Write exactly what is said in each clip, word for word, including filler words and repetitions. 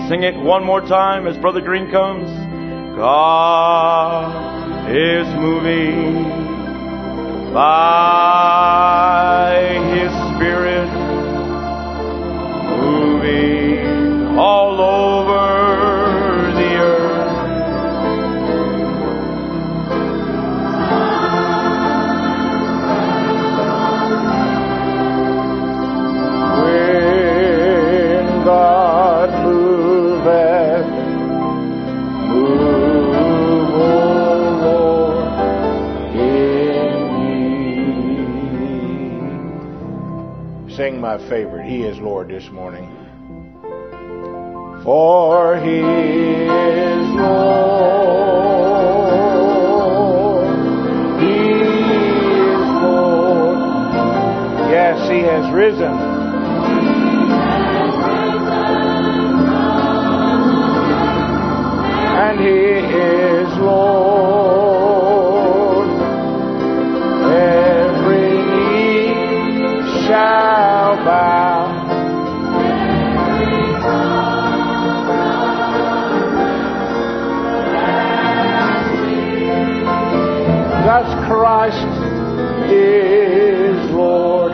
Sing it one more time as Brother Green comes. God is moving by His Spirit, moving all over the earth. When God moveth, move, O Lord, in me. Sing my favorite, He is Lord, this morning. For He is Lord, He is Lord. Yes, He has risen. And He is Lord. Every knee shall bow. Thus Christ is Lord.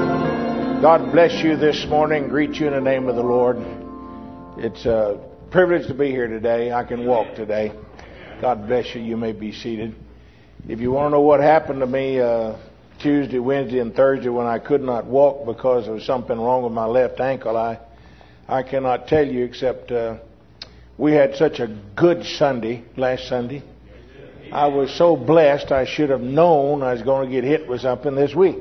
God bless you this morning. Greet you in the name of the Lord. It's a privilege to be here today. I can walk today. God bless you. You may be seated. If you want to know what happened to me uh, Tuesday, Wednesday, and Thursday when I could not walk because there was something wrong with my left ankle, I I cannot tell you except uh, we had such a good Sunday last Sunday. I was so blessed I should have known I was going to get hit with something this week.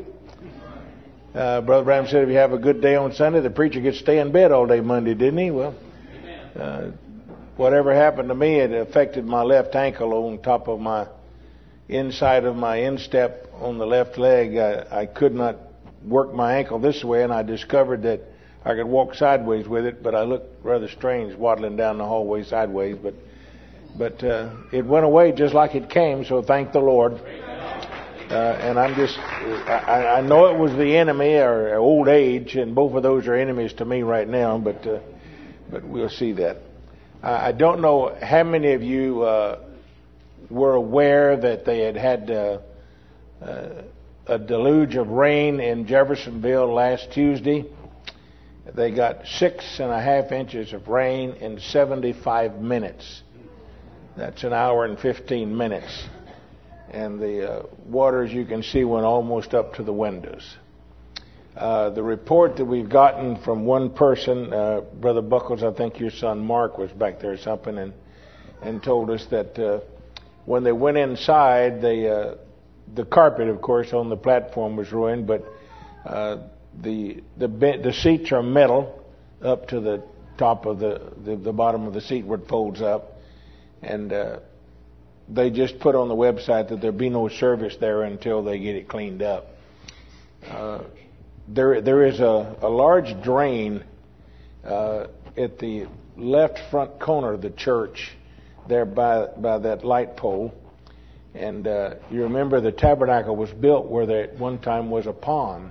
Uh, Brother Bram said if you have a good day on Sunday, the preacher gets to stay in bed all day Monday, didn't he? Well, uh, whatever happened to me, it affected my left ankle on top of my inside of my instep on the left leg. I, I could not work my ankle this way, and I discovered that I could walk sideways with it, but I looked rather strange waddling down the hallway sideways. But but uh, it went away just like it came, so thank the Lord. Uh, and I'm just, I, I know it was the enemy or old age, and both of those are enemies to me right now, but uh, but we'll see that. I don't know how many of you uh, were aware that they had had uh, uh, a deluge of rain in Jeffersonville last Tuesday. They got six and a half inches of rain in seventy-five minutes. That's an hour and fifteen minutes. And the uh, water, as you can see, went almost up to the windows. Uh, the report that we've gotten from one person, uh, Brother Buckles, I think your son Mark was back there or something, and and told us that uh, when they went inside, they, uh, the carpet, of course, on the platform was ruined, but uh, the the the seats are metal up to the top of the the, the bottom of the seat where it folds up, and uh, they just put on the website that there'll be no service there until they get it cleaned up. Uh, There, there is a, a large drain uh, at the left front corner of the church, there by by that light pole, and uh, you remember the tabernacle was built where there at one time was a pond.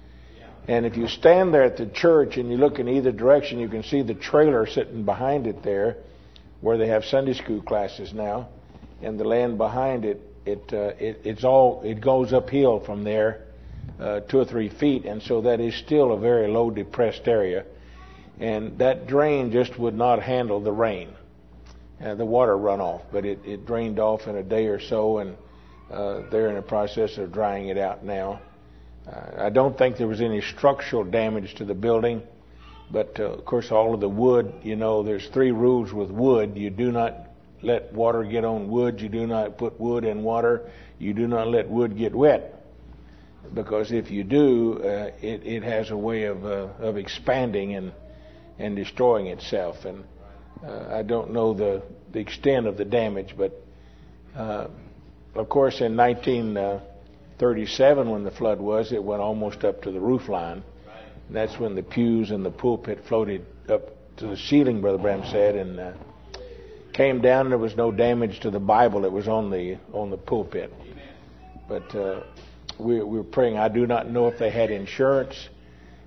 And if you stand there at the church and you look in either direction, you can see the trailer sitting behind it there, where they have Sunday school classes now, and the land behind it, it, uh, it it's all it goes uphill from there. Uh, two or three feet, and so that is still a very low depressed area, and that drain just would not handle the rain, uh, the water runoff, but it, it drained off in a day or so, and uh, they're in the process of drying it out now. Uh, I don't think there was any structural damage to the building, but uh, of course all of the wood, you know, there's three rules with wood. You do not let water get on wood, you do not put wood in water, you do not let wood get wet. Because if you do, uh, it, it has a way of uh, of expanding and and destroying itself. And uh, I don't know the, the extent of the damage, but uh, of course in nineteen thirty-seven when the flood was, it went almost up to the roof line. And that's when the pews and the pulpit floated up to the ceiling, Brother Bram said, and uh, came down. There was no damage to the Bible that was on the on the pulpit, but. Uh, We, we were praying. I do not know if they had insurance.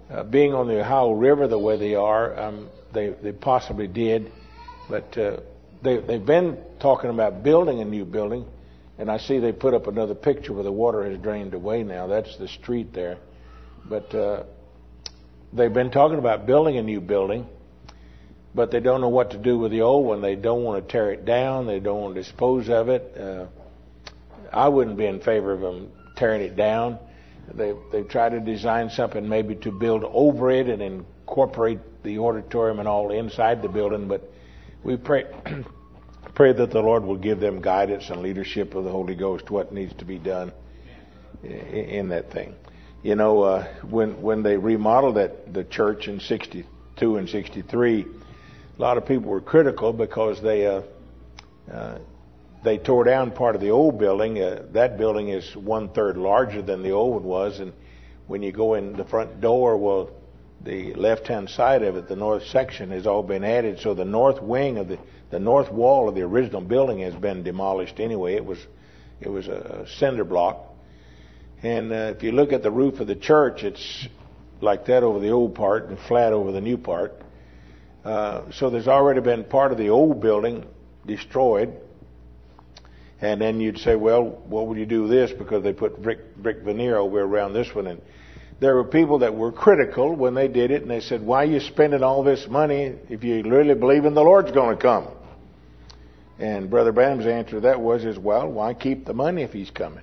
uh, being on the Ohio River the way they are, um, they they possibly did, but uh, they they've been talking about building a new building, and I see they put up another picture where the water has drained away now. That's the street there, but uh, they've been talking about building a new building, but they don't know what to do with the old one. They don't want to tear it down. They don't want to dispose of it. Uh, I wouldn't be in favor of them tearing it down. They they tried to design something maybe to build over it and incorporate the auditorium and all inside the building. But we pray pray that the Lord will give them guidance and leadership of the Holy Ghost what needs to be done in, in that thing. You know, uh, when when they remodeled that the church in sixty-two and sixty-three, a lot of people were critical because they uh, uh, they tore down part of the old building. Uh, that building is one third larger than the old one was, and when you go in the front door, well, the left-hand side of it, the north section, has all been added. So the north wing of the the north wall of the original building has been demolished anyway. It was it was a cinder block, and uh, if you look at the roof of the church, it's like that over the old part and flat over the new part. Uh, so there's already been part of the old building destroyed. And then you'd say, well, what would you do with this? Because they put brick, brick veneer over around this one. And there were people that were critical when they did it. And they said, why are you spending all this money if you really believe in the Lord's going to come? And Brother Branham's answer to that was, is, well, why keep the money if he's coming?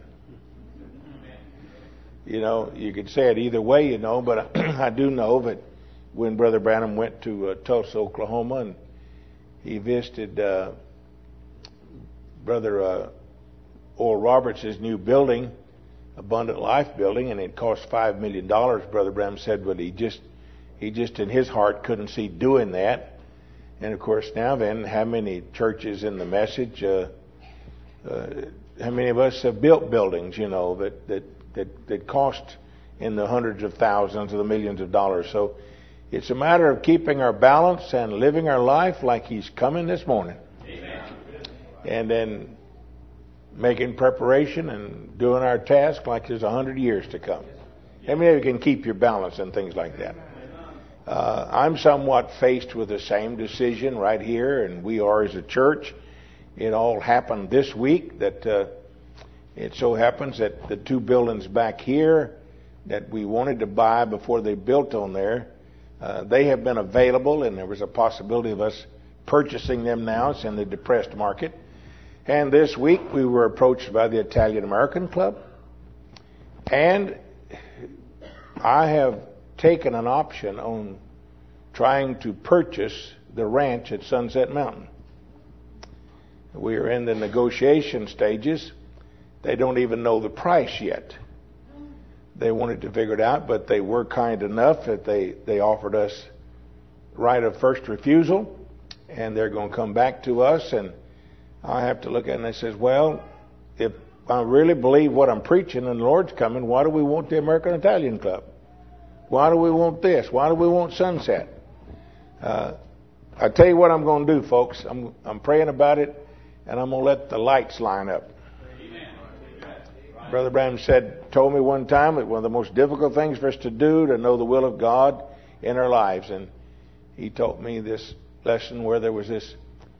You know, you could say it either way, you know. But I do know that when Brother Branham went to uh, Tulsa, Oklahoma, and he visited Uh, Brother uh, Oral Roberts' new building, Abundant Life building, and it cost five million dollars. Brother Branham said, but he just, he just in his heart couldn't see doing that. And of course, now then, how many churches in the message? Uh, uh, how many of us have built buildings, you know, that that that that cost in the hundreds of thousands or the millions of dollars? So it's a matter of keeping our balance and living our life like He's coming this morning. And then making preparation and doing our task like there's a hundred years to come. How many of you can keep your balance and things like that? Uh, I'm somewhat faced with the same decision right here, and we are as a church. It all happened this week that uh, it so happens that the two buildings back here that we wanted to buy before they built on there, uh, they have been available, and there was a possibility of us purchasing them now. It's in the depressed market. And this week we were approached by the Italian American Club. And I have taken an option on trying to purchase the ranch at Sunset Mountain. We are in the negotiation stages. They don't even know the price yet. They wanted to figure it out, but they were kind enough that they, they offered us right of first refusal. And they're going to come back to us, and I have to look at it, and they says, well, if I really believe what I'm preaching and the Lord's coming, why do we want the American Italian Club? Why do we want this? Why do we want Sunset? Uh, I tell you what I'm going to do, folks. I'm, I'm praying about it, and I'm going to let the lights line up. Amen. Brother Branham said, told me one time that one of the most difficult things for us to do to know the will of God in our lives, and he taught me this lesson where there was this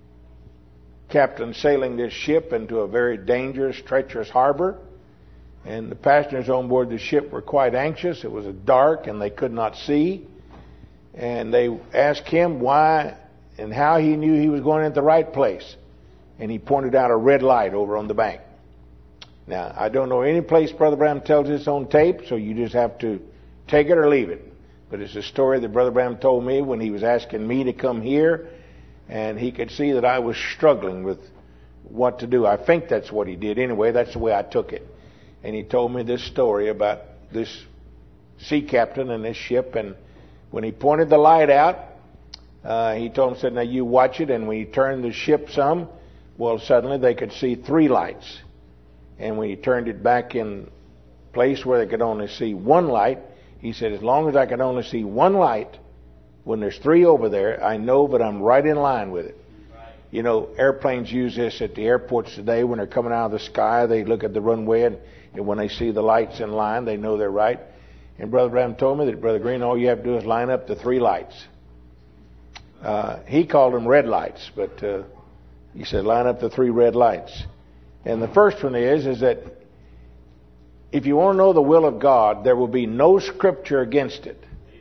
captain sailing this ship into a very dangerous, treacherous harbor, and the passengers on board the ship were quite anxious. It was dark and they could not see, and they asked him why and how he knew he was going into the right place, and he pointed out a red light over on the bank. Now, I don't know any place Brother Branham tells this on tape, so you just have to take it or leave it. But it's a story that Brother Branham told me when he was asking me to come here, and he could see that I was struggling with what to do. I think that's what he did. Anyway, that's the way I took it. And he told me this story about this sea captain and this ship, and when he pointed the light out, uh, he told him, said, now you watch it, and when he turned the ship some, well, suddenly they could see three lights. And when he turned it back in place where they could only see one light, he said, as long as I can only see one light, when there's three over there, I know that I'm right in line with it. Right. You know, airplanes use this at the airports today. When they're coming out of the sky, they look at the runway, and, and when they see the lights in line, they know they're right. And Brother Branham told me that, Brother Green, all you have to do is line up the three lights. Uh, he called them red lights, but uh, he said line up the three red lights. And the first one is, is that if you want to know the will of God, there will be no scripture against it.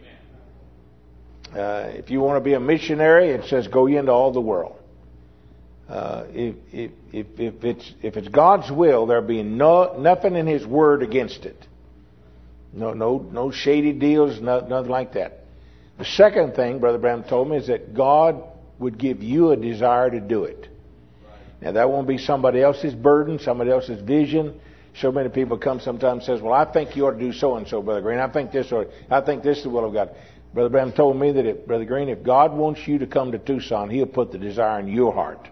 Uh, if you want to be a missionary, it says go ye into all the world. Uh, if, if, if, if it's if it's God's will, there'll be no nothing in His Word against it. No no no shady deals, no, nothing like that. The second thing, Brother Branham told me, is that God would give you a desire to do it. Now that won't be somebody else's burden, somebody else's vision. So many people come sometimes and says, "Well, I think you ought to do so and so, Brother Green. I think this or I think this is the will of God." Brother Branham told me that, if, Brother Green, if God wants you to come to Tucson, He'll put the desire in your heart.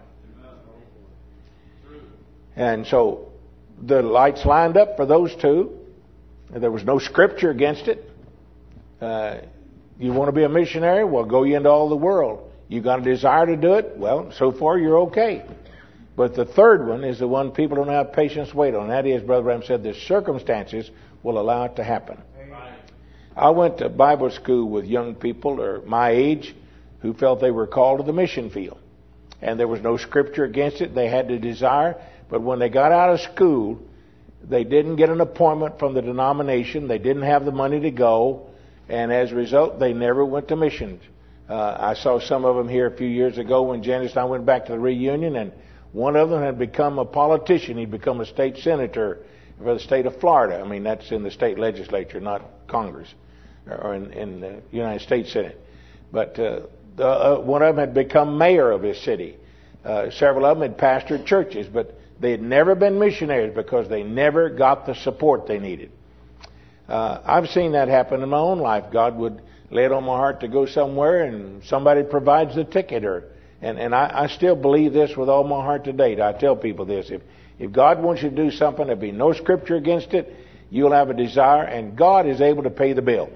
And so the lights lined up for those two. There was no scripture against it. Uh, you want to be a missionary? Well, go ye into all the world. You got a desire to do it? Well, so far you're okay. But the third one is the one people don't have patience to wait on. That is, Brother Branham said, the circumstances will allow it to happen. I went to Bible school with young people or my age who felt they were called to the mission field. And there was no scripture against it. They had the desire. But when they got out of school, they didn't get an appointment from the denomination. They didn't have the money to go. And as a result, they never went to missions. Uh, I saw some of them here a few years ago when Janice and I went back to the reunion. And one of them had become a politician. He'd become a state senator for the state of Florida. I mean, that's in the state legislature, not Congress, or in, in the United States Senate. But uh, the, uh, one of them had become mayor of his city. Uh, several of them had pastored churches, but they had never been missionaries because they never got the support they needed. Uh, I've seen that happen in my own life. God would lay it on my heart to go somewhere, and somebody provides the ticket. Or and and I, I still believe this with all my heart to date. I tell people this: if if God wants you to do something, there'll be no scripture against it. You'll have a desire, and God is able to pay the bill.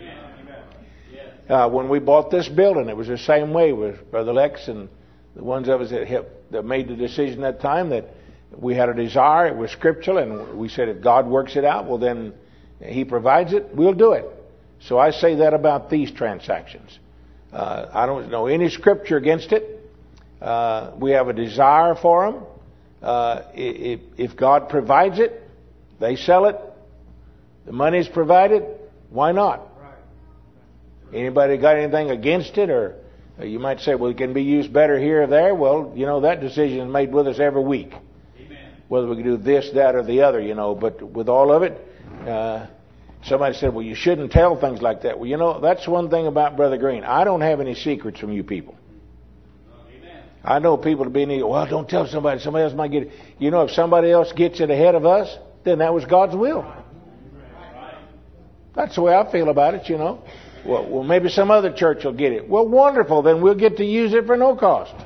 Uh, when we bought this building, it was the same way with Brother Lex and the ones of us that, helped, that made the decision at that time that we had a desire. It was scriptural, and we said if God works it out, well then He provides it, we'll do it. So I say that about these transactions. Uh, I don't know any scripture against it. Uh, we have a desire for them. Uh, if, if God provides it, they sell it. The money is provided. Why not? Anybody got anything against it? Or you might say, well, it can be used better here or there. Well, you know, that decision is made with us every week. Amen. Whether we can do this, that, or the other, you know. But with all of it, uh, somebody said, well, you shouldn't tell things like that. Well, you know, that's one thing about Brother Green. I don't have any secrets from you people. Amen. I know people to be needed. Well, don't tell somebody. Somebody else might get it. You know, if somebody else gets it ahead of us, then that was God's will. That's the way I feel about it, you know. Well, well, maybe some other church will get it. Well, wonderful. Then we'll get to use it for no cost.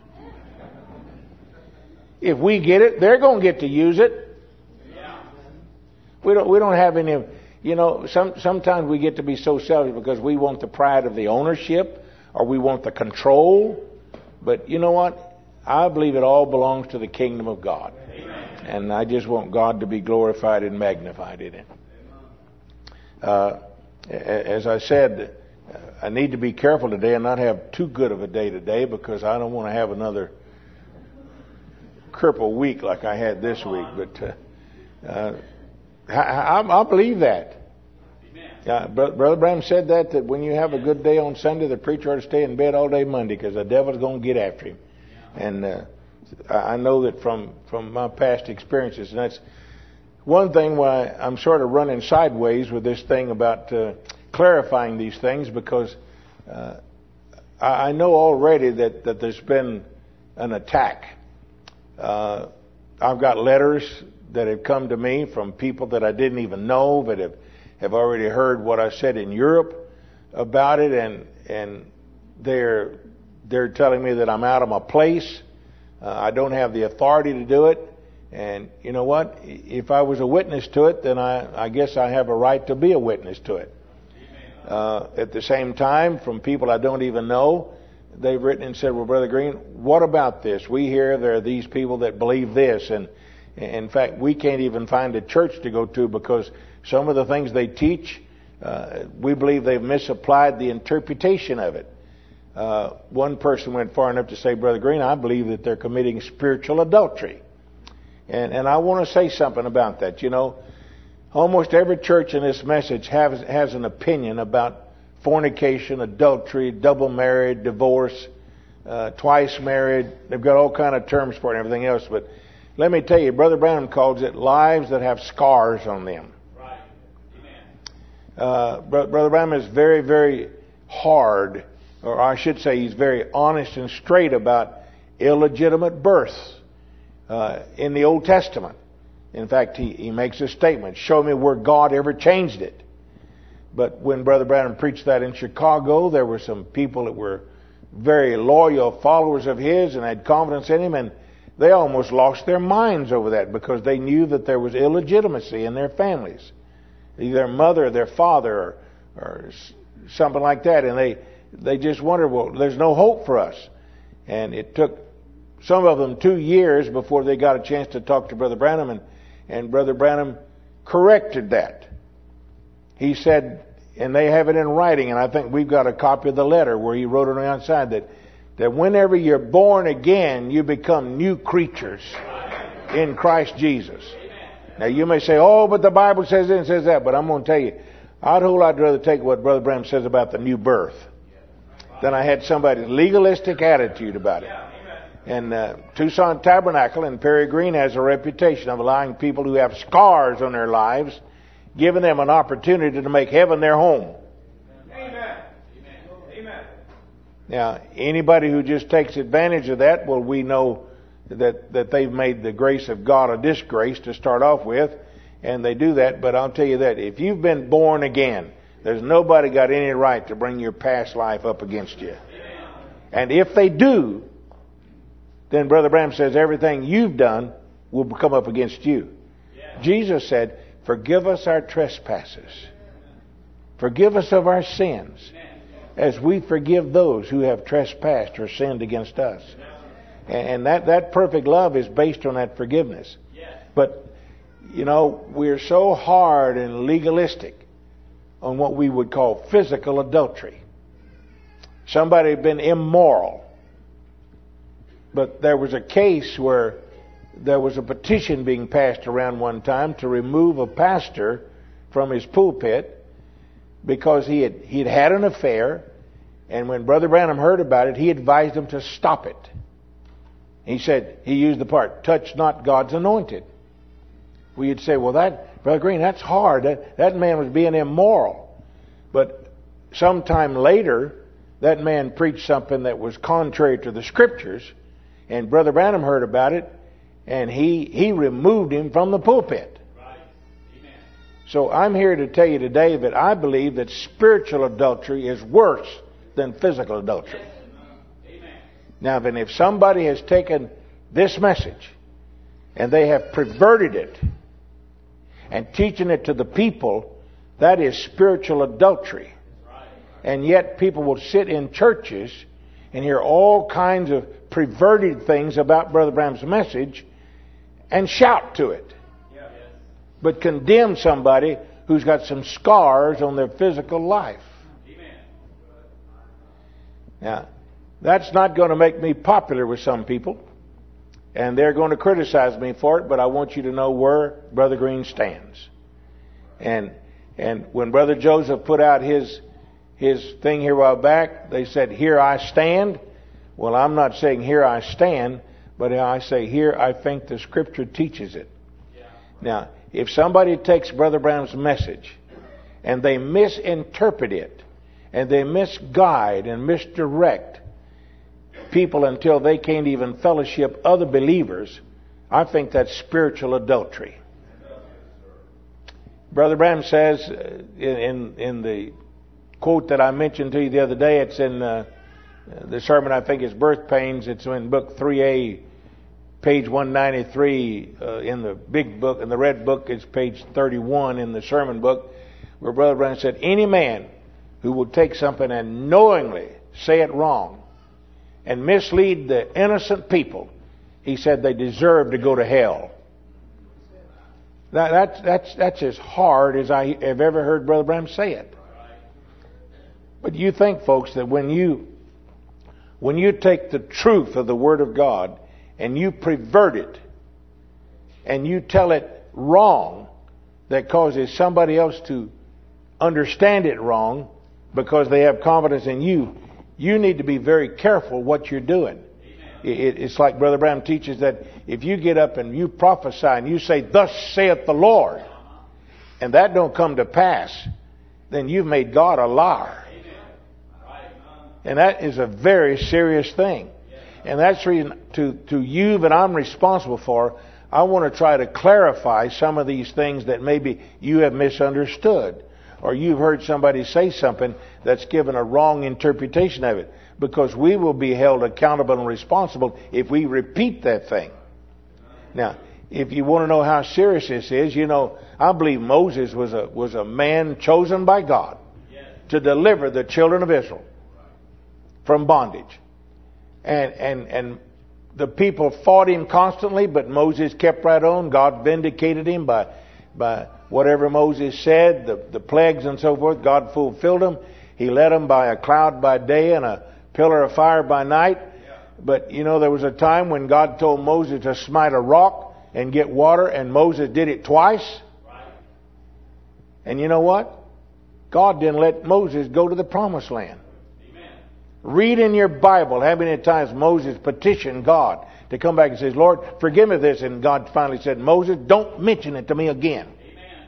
If we get it, they're going to get to use it. We don't. We don't have any. You know, some sometimes we get to be so selfish because we want the pride of the ownership, or we want the control. But you know what? I believe it all belongs to the kingdom of God, and I just want God to be glorified and magnified in it. Uh, As I said, I need to be careful today and not have too good of a day today because I don't want to have another cripple week like I had this week. But uh, uh, I, I, I believe that. Uh, Brother Branham said that, that when you have a good day on Sunday, the preacher ought to stay in bed all day Monday because the devil's going to get after him. And uh, I know that from, from my past experiences, and that's one thing why I'm sort of running sideways with this thing about uh, clarifying these things, because uh, I, I know already that, that there's been an attack. Uh, I've got letters that have come to me from people that I didn't even know, that have, have already heard what I said in Europe about it, and and they're they're telling me that I'm out of my place. Uh, I don't have the authority to do it. And you know what? If I was a witness to it, then I, I guess I have a right to be a witness to it. Uh, at the same time, from people I don't even know, they've written and said, well, Brother Green, what about this? We hear there are these people that believe this. And in fact, we can't even find a church to go to because some of the things they teach uh, we believe they've misapplied the interpretation of it. Uh, one person went far enough to say, Brother Green, I believe that they're committing spiritual adultery. And, and I want to say something about that. You know, almost every church in this message has, has an opinion about fornication, adultery, double married, divorce, uh, twice married. They've got all kind of terms for it and everything else. But let me tell you, Brother Branham calls it lives that have scars on them. Right. Amen. Uh, Brother Branham is very, very hard, or I should say he's very honest and straight about illegitimate birth uh, in the Old Testament. In fact, he, he makes a statement, show me where God ever changed it. But when Brother Branham preached that in Chicago, there were some people that were very loyal followers of his and had confidence in him, and they almost lost their minds over that because they knew that there was illegitimacy in their families. Either their mother or their father or, or something like that. And they, they just wondered, well, there's no hope for us. And it took some of them two years before they got a chance to talk to Brother Branham, and, and Brother Branham corrected that. He said, and they have it in writing, and I think we've got a copy of the letter where he wrote it on the outside, that, that whenever you're born again, you become new creatures in Christ Jesus. Now you may say, oh, but the Bible says this and says that, but I'm going to tell you, I'd a whole lot rather take what Brother Branham says about the new birth than I had somebody's legalistic attitude about it. And uh, Tucson Tabernacle in Perry Green has a reputation of allowing people who have scars on their lives, giving them an opportunity to make heaven their home. Amen. Amen. Now, anybody who just takes advantage of that, well, we know that, that they've made the grace of God a disgrace to start off with, and they do that. But I'll tell you that if you've been born again, there's nobody got any right to bring your past life up against you. And if they do, then Brother Branham says everything you've done will come up against you. Jesus said, forgive us our trespasses. Forgive us of our sins as we forgive those who have trespassed or sinned against us. And that, that perfect love is based on that forgiveness. But, you know, we're so hard and legalistic on what we would call physical adultery. Somebody had been immoral. But there was a case where there was a petition being passed around one time to remove a pastor from his pulpit because he had he had had an affair, and when Brother Branham heard about it, he advised him to stop it. He said, he used the part, touch not God's anointed. Well, you'd say, well, that, Brother Green, that's hard. That, that man was being immoral. But sometime later, that man preached something that was contrary to the Scriptures, and Brother Branham heard about it, and he, he removed him from the pulpit. Right. Amen. So I'm here to tell you today that I believe that spiritual adultery is worse than physical adultery. Amen. Now, then, if somebody has taken this message and they have perverted it and teaching it to the people, that is spiritual adultery. Right. And yet people will sit in churches and hear all kinds of perverted things about Brother Branham's message and shout to it. Yeah. But condemn somebody who's got some scars on their physical life. Amen. Now, that's not going to make me popular with some people, and they're going to criticize me for it, but I want you to know where Brother Green stands. And and when Brother Joseph put out his his thing here a while back, they said, here I stand. Well, I'm not saying here I stand, but I say here I think the Scripture teaches it. Yeah. Now, if somebody takes Brother Branham's message and they misinterpret it and they misguide and misdirect people until they can't even fellowship other believers, I think that's spiritual adultery. Brother Branham says in, in, in the quote that I mentioned to you the other day, it's in uh, the sermon, I think it's Birth Pains. It's in book three A, page one ninety-three uh, in the big book. In the red book, it's page thirty-one in the sermon book, where Brother Branham said, any man who will take something and knowingly say it wrong and mislead the innocent people, he said they deserve to go to hell. That, that's, that's, that's as hard as I have ever heard Brother Branham say it. But you think, folks, that when you, when you take the truth of the Word of God and you pervert it and you tell it wrong that causes somebody else to understand it wrong because they have confidence in you, you need to be very careful what you're doing. It, it's like Brother Branham teaches that if you get up and you prophesy and you say, "Thus saith the Lord," and that don't come to pass, then you've made God a liar. And that is a very serious thing. And that's the reason to, to you that I'm responsible for, I want to try to clarify some of these things that maybe you have misunderstood. Or you've heard somebody say something that's given a wrong interpretation of it. Because we will be held accountable and responsible if we repeat that thing. Now, if you want to know how serious this is, you know, I believe Moses was a, was a man chosen by God to deliver the children of Israel from bondage. And, and, and the people fought him constantly, but Moses kept right on. God vindicated him by, by whatever Moses said, the, the plagues and so forth. God fulfilled them. He led them by a cloud by day and a pillar of fire by night. But, you know, there was a time when God told Moses to smite a rock and get water, and Moses did it twice. And you know what? God didn't let Moses go to the promised land. Read in your Bible how many times Moses petitioned God to come back and says, "Lord, forgive me this." And God finally said, "Moses, don't mention it to me again." Amen.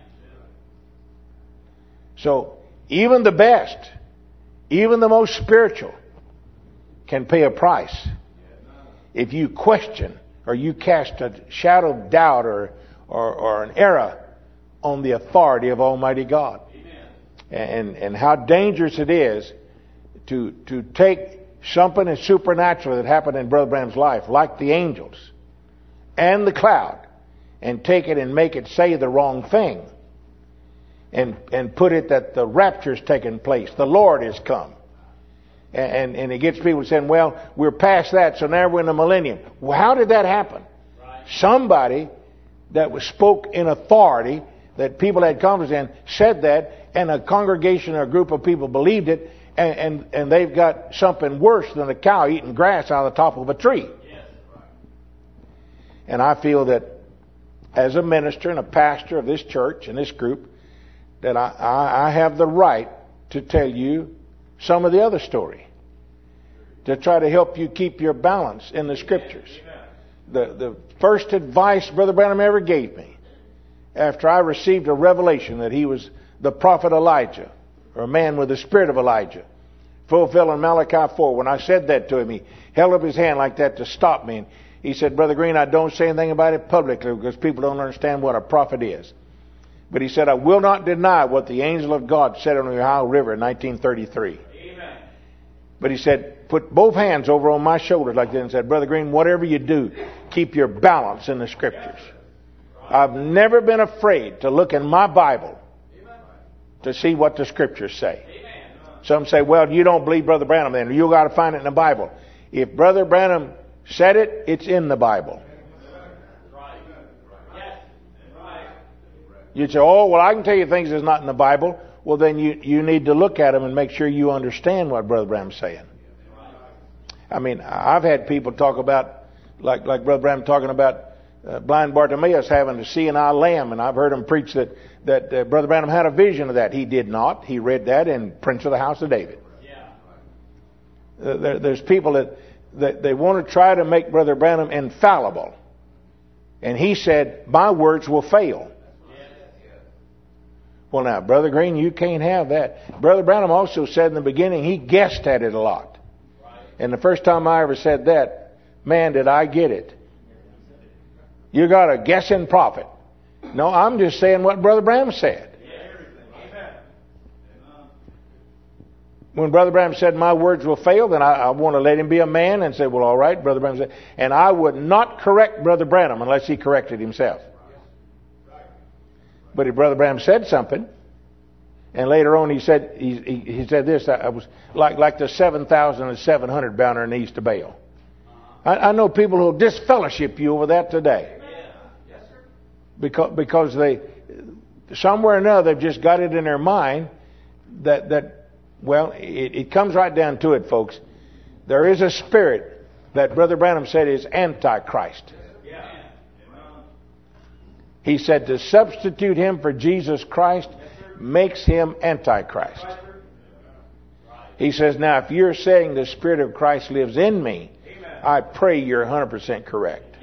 So, even the best, even the most spiritual, can pay a price if you question or you cast a shadow of doubt or, or, or an error on the authority of Almighty God. Amen. And, and how dangerous it is to, to take something as supernatural that happened in Brother Branham's life, like the angels and the cloud, and take it and make it say the wrong thing. And, and put it that the rapture's taken place. The Lord has come. And, and it gets people saying, "Well, we're past that, so now we're in the millennium." Well, how did that happen? Right. Somebody that was spoke in authority, that people had confidence in, said that, and a congregation or a group of people believed it, and, and, and they've got something worse than a cow eating grass out of the top of a tree. Yes. And I feel that as a minister and a pastor of this church and this group, that I, I, I have the right to tell you some of the other story, to try to help you keep your balance in the Scriptures. The, the first advice Brother Branham ever gave me, after I received a revelation that he was the prophet Elijah, or a man with the spirit of Elijah, fulfilled in Malachi four. When I said that to him, he held up his hand like that to stop me. And he said, "Brother Green, I don't say anything about it publicly because people don't understand what a prophet is. But," he said, "I will not deny what the angel of God said on the Ohio River in nineteen thirty-three. Amen. But," he said, "put both hands over on my shoulders like that and said, 'Brother Green, whatever you do, keep your balance in the Scriptures.' I've never been afraid to look in my Bible to see what the Scriptures say." Some say, "Well, you don't believe Brother Branham then. You got to find it in the Bible." If Brother Branham said it, it's in the Bible. You'd say, "Oh, well, I can tell you things that's not in the Bible." Well, then you, you need to look at them and make sure you understand what Brother Branham's saying. I mean, I've had people talk about, like like Brother Branham talking about uh, blind Bartimaeus having to see an eye lamb, and I've heard him preach that that uh, Brother Branham had a vision of that. He did not. He read that in Prince of the House of David. Yeah. Uh, there, there's people that, that they want to try to make Brother Branham infallible, and he said, "My words will fail." Well, now, Brother Green, you can't have that. Brother Branham also said in the beginning he guessed at it a lot. And the first time I ever said that, man, did I get it. You got a guessing prophet. No, I'm just saying what Brother Branham said. When Brother Branham said my words will fail, then I, I want to let him be a man and say, "Well, all right," Brother Branham said. And I would not correct Brother Branham unless he corrected himself. But if Brother Branham said something, and later on he said he, he, he said this, I was like like the seven thousand and seven hundred bound their knees to Baal. I, I know people who'll disfellowship you over that today. because because they somewhere or another they've just got it in their mind that that well, it, it comes right down to it, folks. There is a spirit that Brother Branham said is Antichrist. He said to substitute him for Jesus Christ makes him Antichrist. He says, now if you're saying the Spirit of Christ lives in me, I pray you're one hundred percent correct.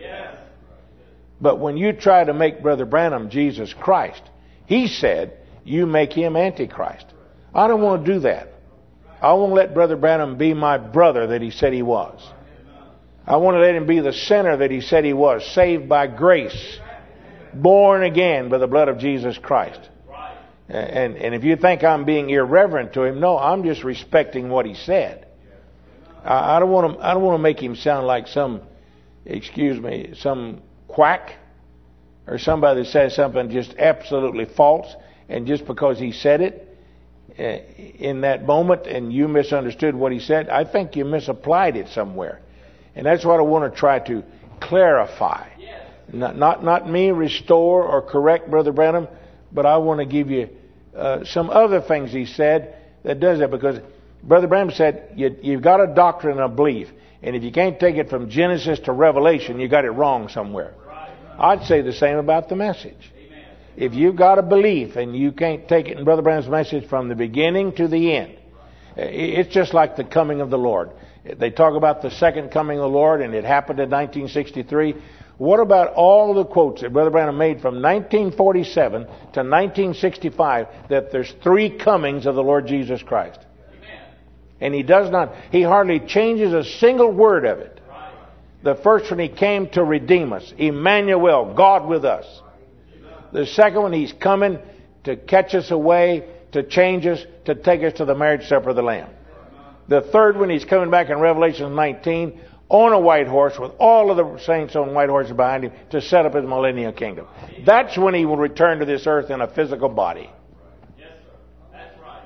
But when you try to make Brother Branham Jesus Christ, he said, you make him Antichrist. I don't want to do that. I want to let Brother Branham be my brother that he said he was. I want to let him be the sinner that he said he was, saved by grace, born again by the blood of Jesus Christ. And, and if you think I'm being irreverent to him, no, I'm just respecting what he said. I, I don't want to. I don't want to make him sound like some, excuse me, some quack or somebody that says something just absolutely false, and just because he said it uh, in that moment and you misunderstood what he said, I think you misapplied it somewhere, and that's what I want to try to clarify. Not, not, not me restore or correct Brother Branham, but I want to give you uh, some other things he said that does that. Because Brother Branham said, you, you've got a doctrine and a belief, and if you can't take it from Genesis to Revelation, you got it wrong somewhere. I'd say the same about the message. If you've got a belief and you can't take it in Brother Branham's message from the beginning to the end, it's just like the coming of the Lord. They talk about the second coming of the Lord, and it happened in nineteen sixty-three. What about all the quotes that Brother Branham made from nineteen forty-seven to nineteen sixty-five that there's three comings of the Lord Jesus Christ? Amen. And he does not, he hardly changes a single word of it. Right. The first one, he came to redeem us. Emmanuel, God with us. Amen. The second one, he's coming to catch us away, to change us, to take us to the marriage supper of the Lamb. Amen. The third one, he's coming back in Revelation nineteen on a white horse with all of the saints on white horses behind him to set up his millennial kingdom. That's when he will return to this earth in a physical body. Yes, sir. That's right.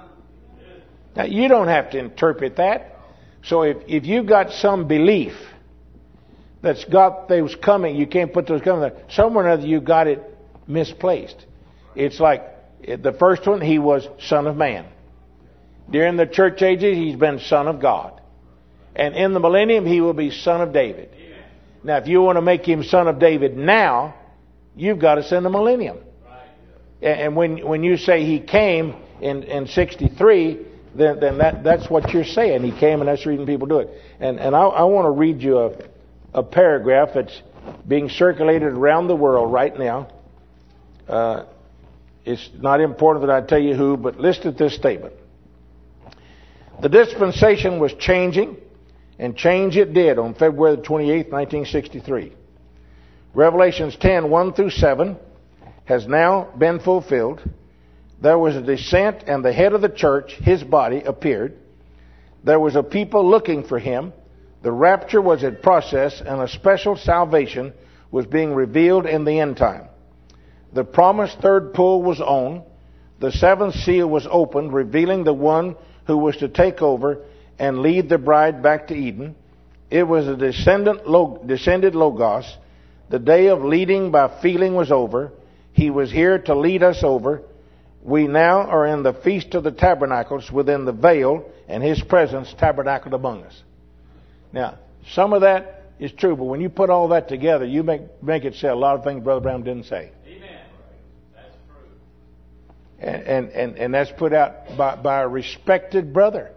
Now, you don't have to interpret that. So if, if you've got some belief that's got those coming, you can't put those coming there. Somewhere or other you got it misplaced. It's like the first one, he was Son of Man. During the church ages, he's been Son of God. And in the millennium, he will be Son of David. Amen. Now, if you want to make him Son of David now, you've got to send the millennium. Right. And when when you say he came in, in sixty-three, then, then that, that's what you're saying. He came, and that's the reason people do it. And and I, I want to read you a, a paragraph that's being circulated around the world right now. Uh, it's not important that I tell you who, but listen to this statement. The dispensation was changing, and change it did on February the twenty-eighth, nineteen sixty-three. Revelations ten, one through seven has now been fulfilled. There was a descent, and the head of the church, his body, appeared. There was a people looking for him. The rapture was in process, and a special salvation was being revealed in the end time. The promised third pull was on. The seventh seal was opened, revealing the one who was to take over and lead the bride back to Eden. It was a descendant, descended Logos. The day of leading by feeling was over. He was here to lead us over. We now are in the Feast of the Tabernacles within the veil, and his presence tabernacled among us. Now, some of that is true, but when you put all that together, you make, make it say a lot of things Brother Branham didn't say. Amen. That's true. And, and, and, and that's put out by, by a respected brother.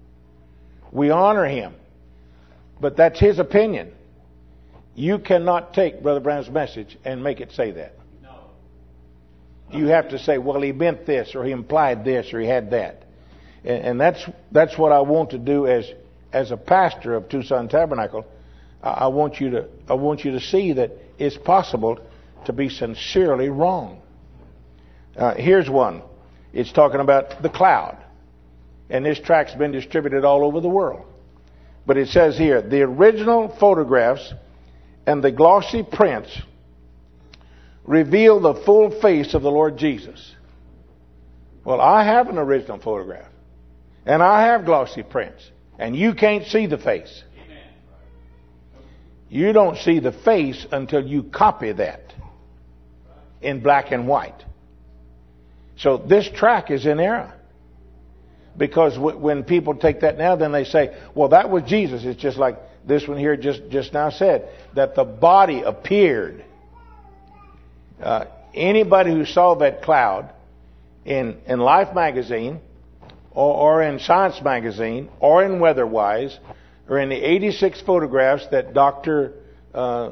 We honor him. But that's his opinion. You cannot take Brother Branham's message and make it say that. No. You have to say, well, he meant this, or he implied this, or he had that. And, and that's that's what I want to do as as a pastor of Tucson Tabernacle. I, I want you to I want you to see that it's possible to be sincerely wrong. Uh, here's one. It's talking about the cloud. And this track's been distributed all over the world. But it says here, the original photographs and the glossy prints reveal the full face of the Lord Jesus. Well, I have an original photograph. And I have glossy prints. And you can't see the face. You don't see the face until you copy that. in black and white. So this track is in error. Because w- when people take that now, then they say, well, that was Jesus. It's just like this one here just, just now said, that the body appeared. Uh, anybody who saw that cloud in, in Life magazine, or, or in Science magazine, or in Weatherwise, or in the eighty-six photographs that Doctor Uh,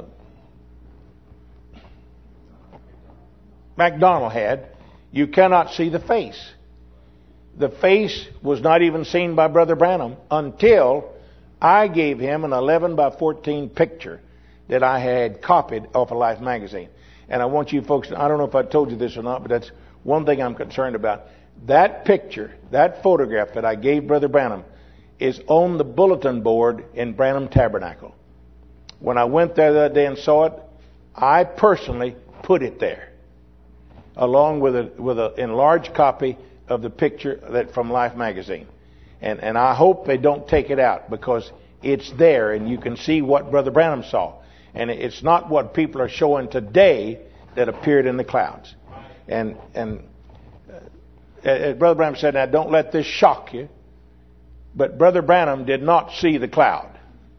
MacDonald had, you cannot see the face. The face was not even seen by Brother Branham until I gave him an eleven by fourteen picture that I had copied off of Life magazine. And I want you folks to, I don't know if I told you this or not, but that's one thing I'm concerned about. That picture, that photograph that I gave Brother Branham is on the bulletin board in Branham Tabernacle. When I went there the other day and saw it, I personally put it there, along with a with an enlarged copy of the picture that from Life magazine. And and I hope they don't take it out, because it's there and you can see what Brother Branham saw. And it's not what people are showing today that appeared in the clouds. And and uh, as Brother Branham said, now don't let this shock you, but Brother Branham did not see the cloud.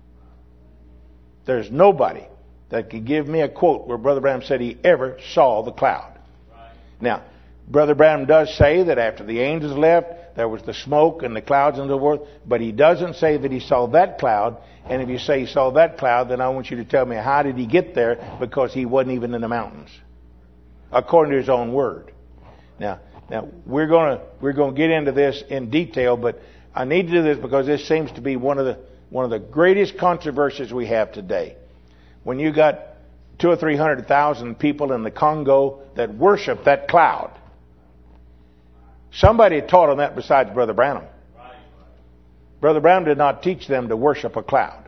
There's nobody that could give me a quote where Brother Branham said he ever saw the cloud. Right. Now, Brother Branham does say that after the angels left, there was the smoke and the clouds and so forth, but he doesn't say that he saw that cloud. And if you say he saw that cloud, then I want you to tell me, how did he get there? Because he wasn't even in the mountains, according to his own word. Now, now we're going to we're going to get into this in detail, but I need to do this because this seems to be one of the one of the greatest controversies we have today. When you got two or three hundred thousand people in the Congo that worship that cloud. Somebody taught them that besides Brother Branham. Brother Branham did not teach them to worship a cloud.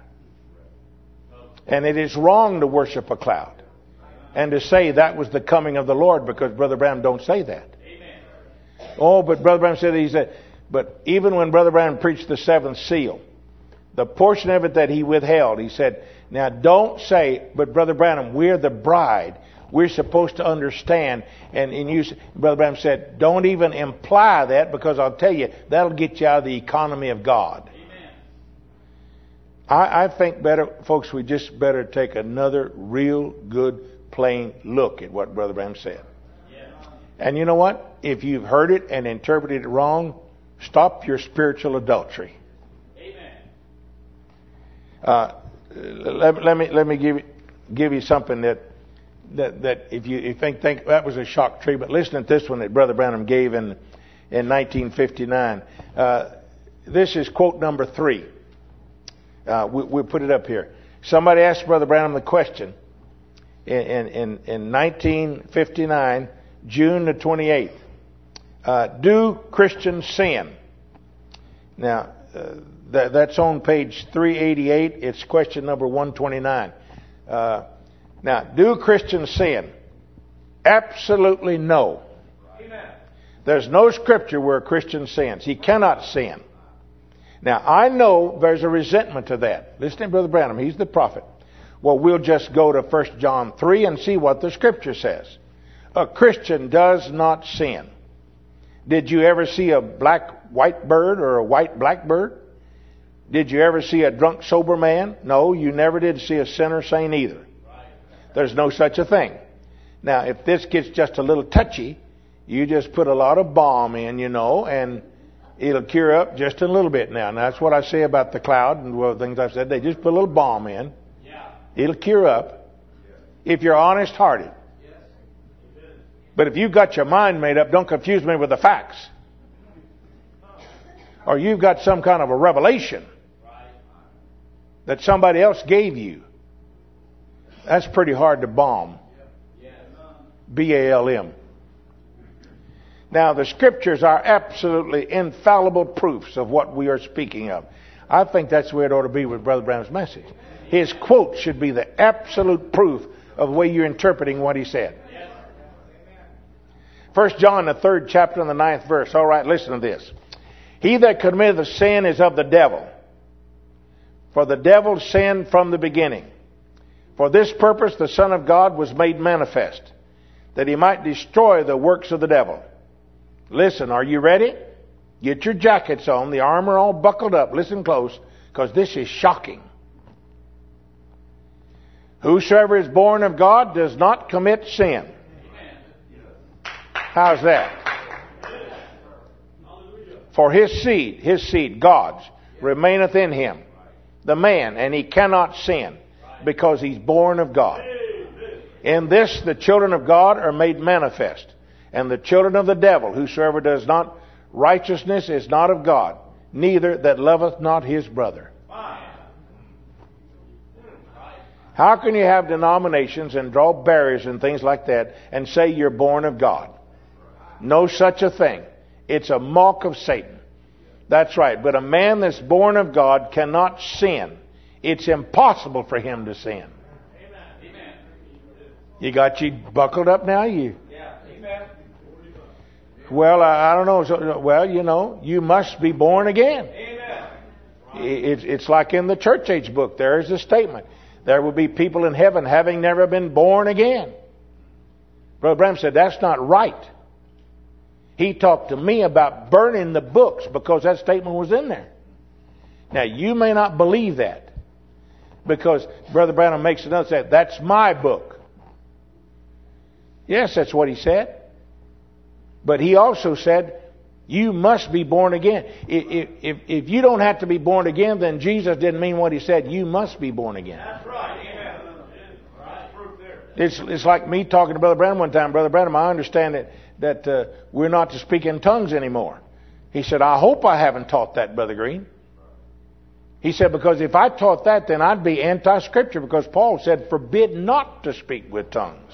And it is wrong to worship a cloud and to say that was the coming of the Lord, because Brother Branham don't say that. Amen. Oh, but Brother Branham said, he said, but even when Brother Branham preached the seventh seal, the portion of it that he withheld, he said, now don't say, but Brother Branham, we're the bride. We're supposed to understand. And, and you, Brother Branham said, don't even imply that, because I'll tell you, that'll get you out of the economy of God. Amen. I, I think better, folks, we just better take another real good, plain look at what Brother Branham said. Yeah. And you know what? If you've heard it and interpreted it wrong, stop your spiritual adultery. Uh, let, let me let me give give you something that that that if you, you think think that was a shock tree, but listen to this one that Brother Branham gave in in nineteen fifty-nine. Uh, this is quote number three. Uh, we, we'll put it up here. Somebody asked Brother Branham the question in in in nineteen fifty-nine, June the twenty-eighth. Uh, do Christians sin? Now. Uh, That, that's on page three eighty-eight. It's question number one twenty-nine. Uh, now, do Christians sin? Absolutely no. Amen. There's no scripture where a Christian sins. He cannot sin. Now, I know there's a resentment to that. Listen to Brother Branham. He's the prophet. Well, we'll just go to First John three and see what the scripture says. A Christian does not sin. Did you ever see a black white bird or a white black bird? Did you ever see a drunk sober man? No, you never did see a sinner saint either. There's no such a thing. Now, if this gets just a little touchy, you just put a lot of balm in, you know, and it'll cure up just a little bit now. And that's what I say about the cloud and the things I've said. They just put a little balm in. It'll cure up if you're honest-hearted. But if you've got your mind made up, don't confuse me with the facts. Or you've got some kind of a revelation that somebody else gave you. That's pretty hard to bomb. B A L M. Now, the scriptures are absolutely infallible proofs of what we are speaking of. I think that's the way it ought to be with Brother Branham's message. His quote should be the absolute proof of the way you're interpreting what he said. First John, the third chapter and the ninth verse. All right, listen to this. He that committeth sin is of the devil. For the devil sinned from the beginning. For this purpose the Son of God was made manifest, that he might destroy the works of the devil. Listen, are you ready? Get your jackets on, the armor all buckled up. Listen close, because this is shocking. Whosoever is born of God does not commit sin. How's that? For his seed, his seed, God's, remaineth in him, the man, and he cannot sin, because he's born of God. In this the children of God are made manifest, and the children of the devil, whosoever does not righteousness is not of God, neither that loveth not his brother. How can you have denominations and draw barriers and things like that and say you're born of God? No such a thing. It's a mock of Satan. That's right. But a man that's born of God cannot sin. It's impossible for him to sin. Amen. You got you buckled up now? You? Yeah. Amen. Well, I, I don't know. So, well, you know, you must be born again. Amen. It's, it's like in the church age book. There is a statement. There will be people in heaven having never been born again. Brother Branham said, that's not right. He talked to me about burning the books because that statement was in there. Now, you may not believe that because Brother Branham makes another say, that's my book. Yes, that's what he said. But he also said, you must be born again. If, if, if you don't have to be born again, then Jesus didn't mean what he said. You must be born again. That's right. Amen. It's, it's like me talking to Brother Branham one time. Brother Branham, I understand that, that uh, we're not to speak in tongues anymore. He said, I hope I haven't taught that, Brother Green. He said, because if I taught that, then I'd be anti-scripture, because Paul said, forbid not to speak with tongues.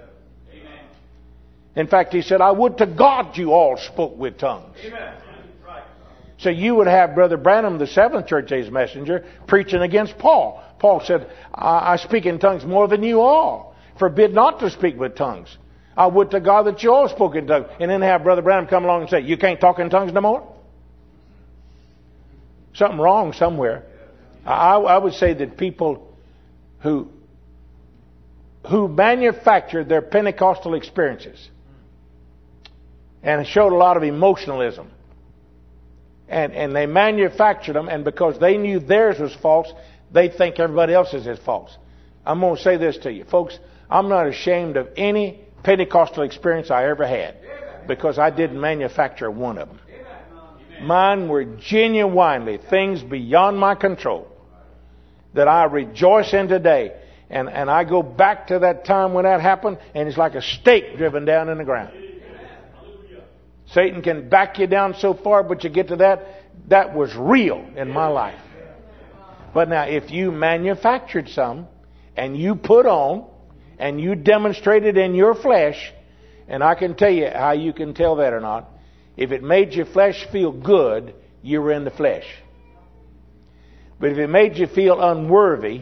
In fact, he said, I would to God you all spoke with tongues. Amen. So you would have Brother Branham, the seventh church age messenger, preaching against Paul. Paul said, I, I speak in tongues more than you all. Forbid not to speak with tongues. I would to God that you all spoke in tongues. And then have Brother Branham come along and say, you can't talk in tongues no more? Something wrong somewhere. I, I would say that people who, who manufactured their Pentecostal experiences and showed a lot of emotionalism. And, and they manufactured them, and because they knew theirs was false, they think everybody else's is false. I'm going to say this to you, folks. I'm not ashamed of any Pentecostal experience I ever had, because I didn't manufacture one of them. Mine were genuinely things beyond my control that I rejoice in today. And, and I go back to that time when that happened, and it's like a stake driven down in the ground. Satan can back you down so far, but you get to that, that was real in my life. But now, if you manufactured some, and you put on, and you demonstrated in your flesh, and I can tell you how you can tell that or not. If it made your flesh feel good, you were in the flesh. But if it made you feel unworthy,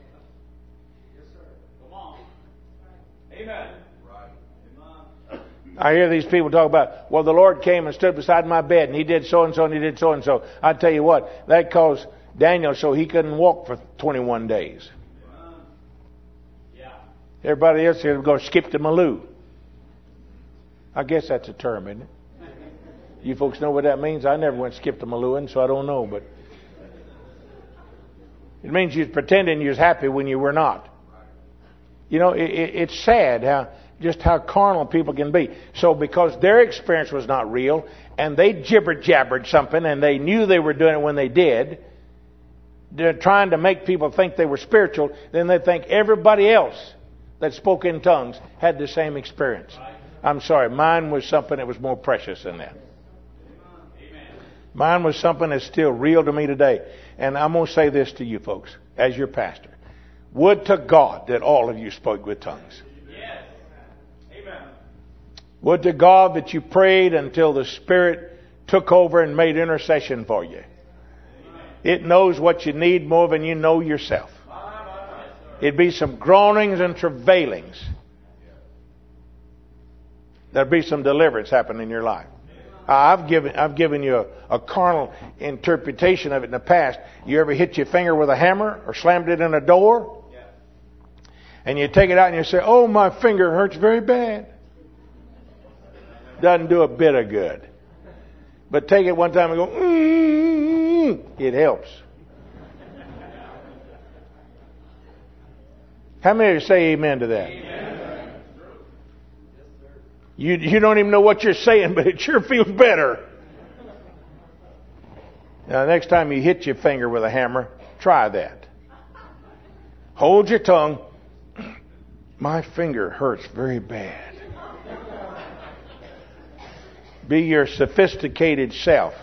amen. I hear these people talk about, well, the Lord came and stood beside my bed, and He did so and so, and He did so and so. I tell you what, that caused Daniel so he couldn't walk for twenty-one days. Yeah. Everybody else here was going to skip the Maloo. I guess that's a term, isn't it? You folks know what that means? I never went skip the Malooing, so I don't know, but it means you're pretending you're happy when you were not. You know, it, it, it's sad how just how carnal people can be. So because their experience was not real, and they jibber-jabbered something, and they knew they were doing it when they did, they're trying to make people think they were spiritual, then they think everybody else that spoke in tongues had the same experience. I'm sorry, mine was something that was more precious than that. Mine was something that's still real to me today. And I'm going to say this to you folks, as your pastor. Would to God that all of you spoke with tongues. Yes. Amen. Would to God that you prayed until the Spirit took over and made intercession for you. Amen. It knows what you need more than you know yourself. It'd be some groanings and travailings. There'd be some deliverance happen in your life. I've given I've given you a, a carnal interpretation of it in the past. You ever hit your finger with a hammer or slammed it in a door? Yeah. And you take it out and you say, oh, my finger hurts very bad. Doesn't do a bit of good. But take it one time and go, mm, it helps. How many of you say amen to that? Amen. You, you don't even know what you're saying, but it sure feels better. Now, next time you hit your finger with a hammer, try that. Hold your tongue. My finger hurts very bad. Be your sophisticated self.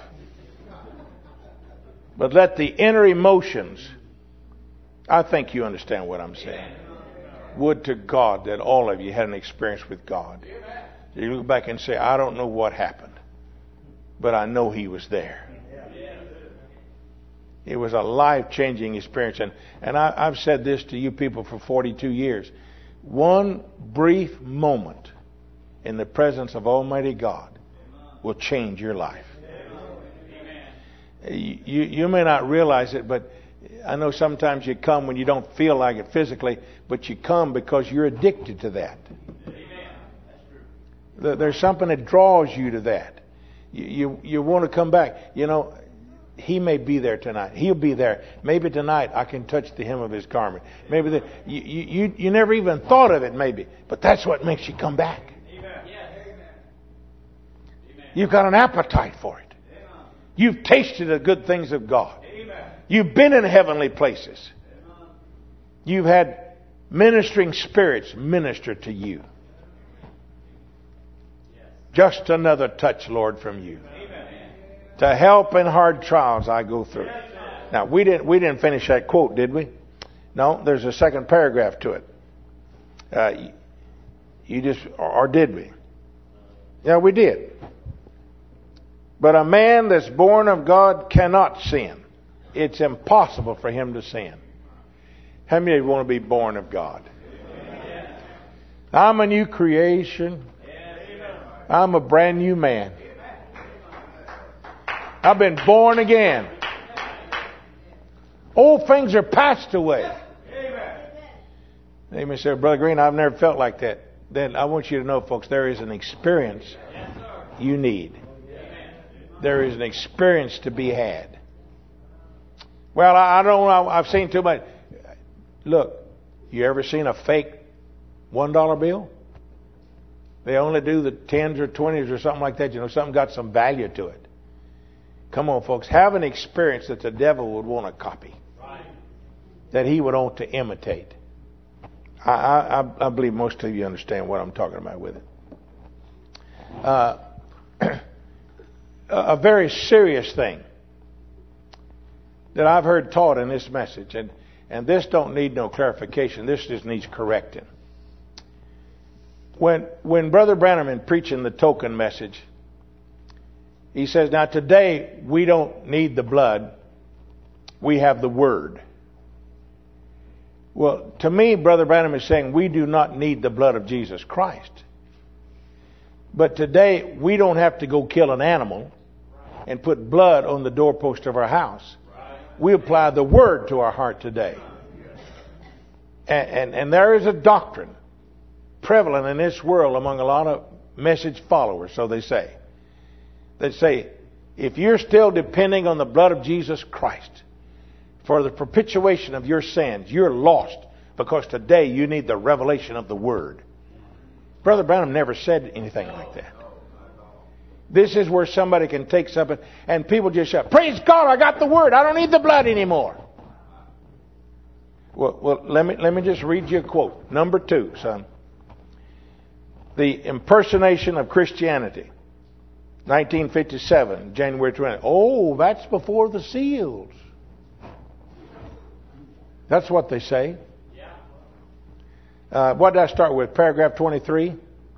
But let the inner emotions, I think you understand what I'm saying. Would to God that all of you had an experience with God. You look back and say, I don't know what happened, but I know He was there. It was a life-changing experience. And, and I, I've said this to you people for forty-two years. One brief moment in the presence of Almighty God will change your life. You, you may not realize it, but I know sometimes you come when you don't feel like it physically, but you come because you're addicted to that. There's something that draws you to that. You, you, you want to come back. You know, He may be there tonight. He'll be there. Maybe tonight I can touch the hem of His garment. Maybe the, you, you, you never even thought of it, maybe. But that's what makes you come back. You've got an appetite for it. You've tasted the good things of God. You've been in heavenly places. You've had ministering spirits minister to you. Just another touch, Lord, from you. To help in hard trials I go through. Now, we didn't we didn't finish that quote, did we? No, there's a second paragraph to it. Uh, you just, or did we? Yeah, we did. But a man that's born of God cannot sin. It's impossible for him to sin. How many of you want to be born of God? Amen. I'm a new creation. I'm a brand new man. I've been born again. Old things are passed away. They may say, Brother Green, I've never felt like that. Then I want you to know, folks, there is an experience you need. There is an experience to be had. Well, I don't know. I've seen too much. Look, you ever seen a fake one dollar bill? They only do the tens or twenties or something like that. You know, something got some value to it. Come on, folks. Have an experience that the devil would want to copy. That he would want to imitate. I, I, I believe most of you understand what I'm talking about with it. Uh, a very serious thing that I've heard taught in this message, and, and this don't need no clarification. This just needs correcting. When when Brother Branham in preaching the token message, he says, now today we don't need the blood, we have the Word. Well, to me, Brother Branham is saying we do not need the blood of Jesus Christ. But today we don't have to go kill an animal and put blood on the doorpost of our house. We apply the Word to our heart today. And, and, and there is a doctrine prevalent in this world among a lot of message followers, so they say. They say, if you're still depending on the blood of Jesus Christ for the propitiation of your sins, you're lost, because today you need the revelation of the Word. Brother Branham never said anything like that. This is where somebody can take something and people just shout, praise God, I got the Word. I don't need the blood anymore. Well, well let me let me just read you a quote. Number two, son. The Impersonation of Christianity. nineteen fifty-seven, January twentieth. Oh, that's before the seals. That's what they say. Uh, what did I start with? Paragraph twenty-three.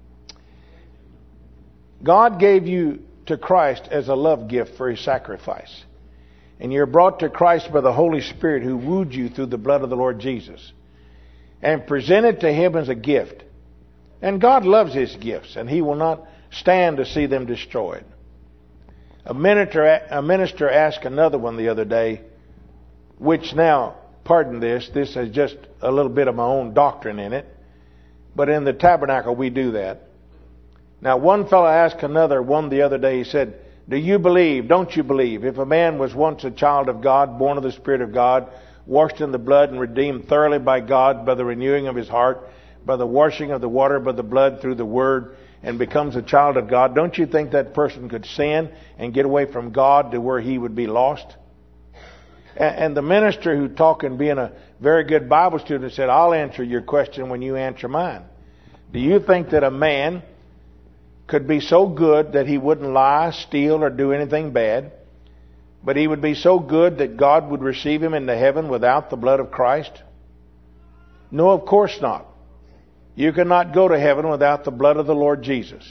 God gave you to Christ as a love gift for His sacrifice. And you're brought to Christ by the Holy Spirit who wooed you through the blood of the Lord Jesus. And presented to Him as a gift. And God loves His gifts, and He will not stand to see them destroyed. A minister, a minister asked another one the other day, which now, pardon this, this is just a little bit of my own doctrine in it, but in the tabernacle we do that. Now, one fellow asked another one the other day, he said, do you believe, don't you believe, if a man was once a child of God, born of the Spirit of God, washed in the blood and redeemed thoroughly by God by the renewing of his heart, by the washing of the water, by the blood through the Word, and becomes a child of God, don't you think that person could sin and get away from God to where he would be lost? And the minister who talking, being a very good Bible student, said, I'll answer your question when you answer mine. Do you think that a man could be so good that he wouldn't lie, steal, or do anything bad, but he would be so good that God would receive him into heaven without the blood of Christ? No, of course not. You cannot go to heaven without the blood of the Lord Jesus.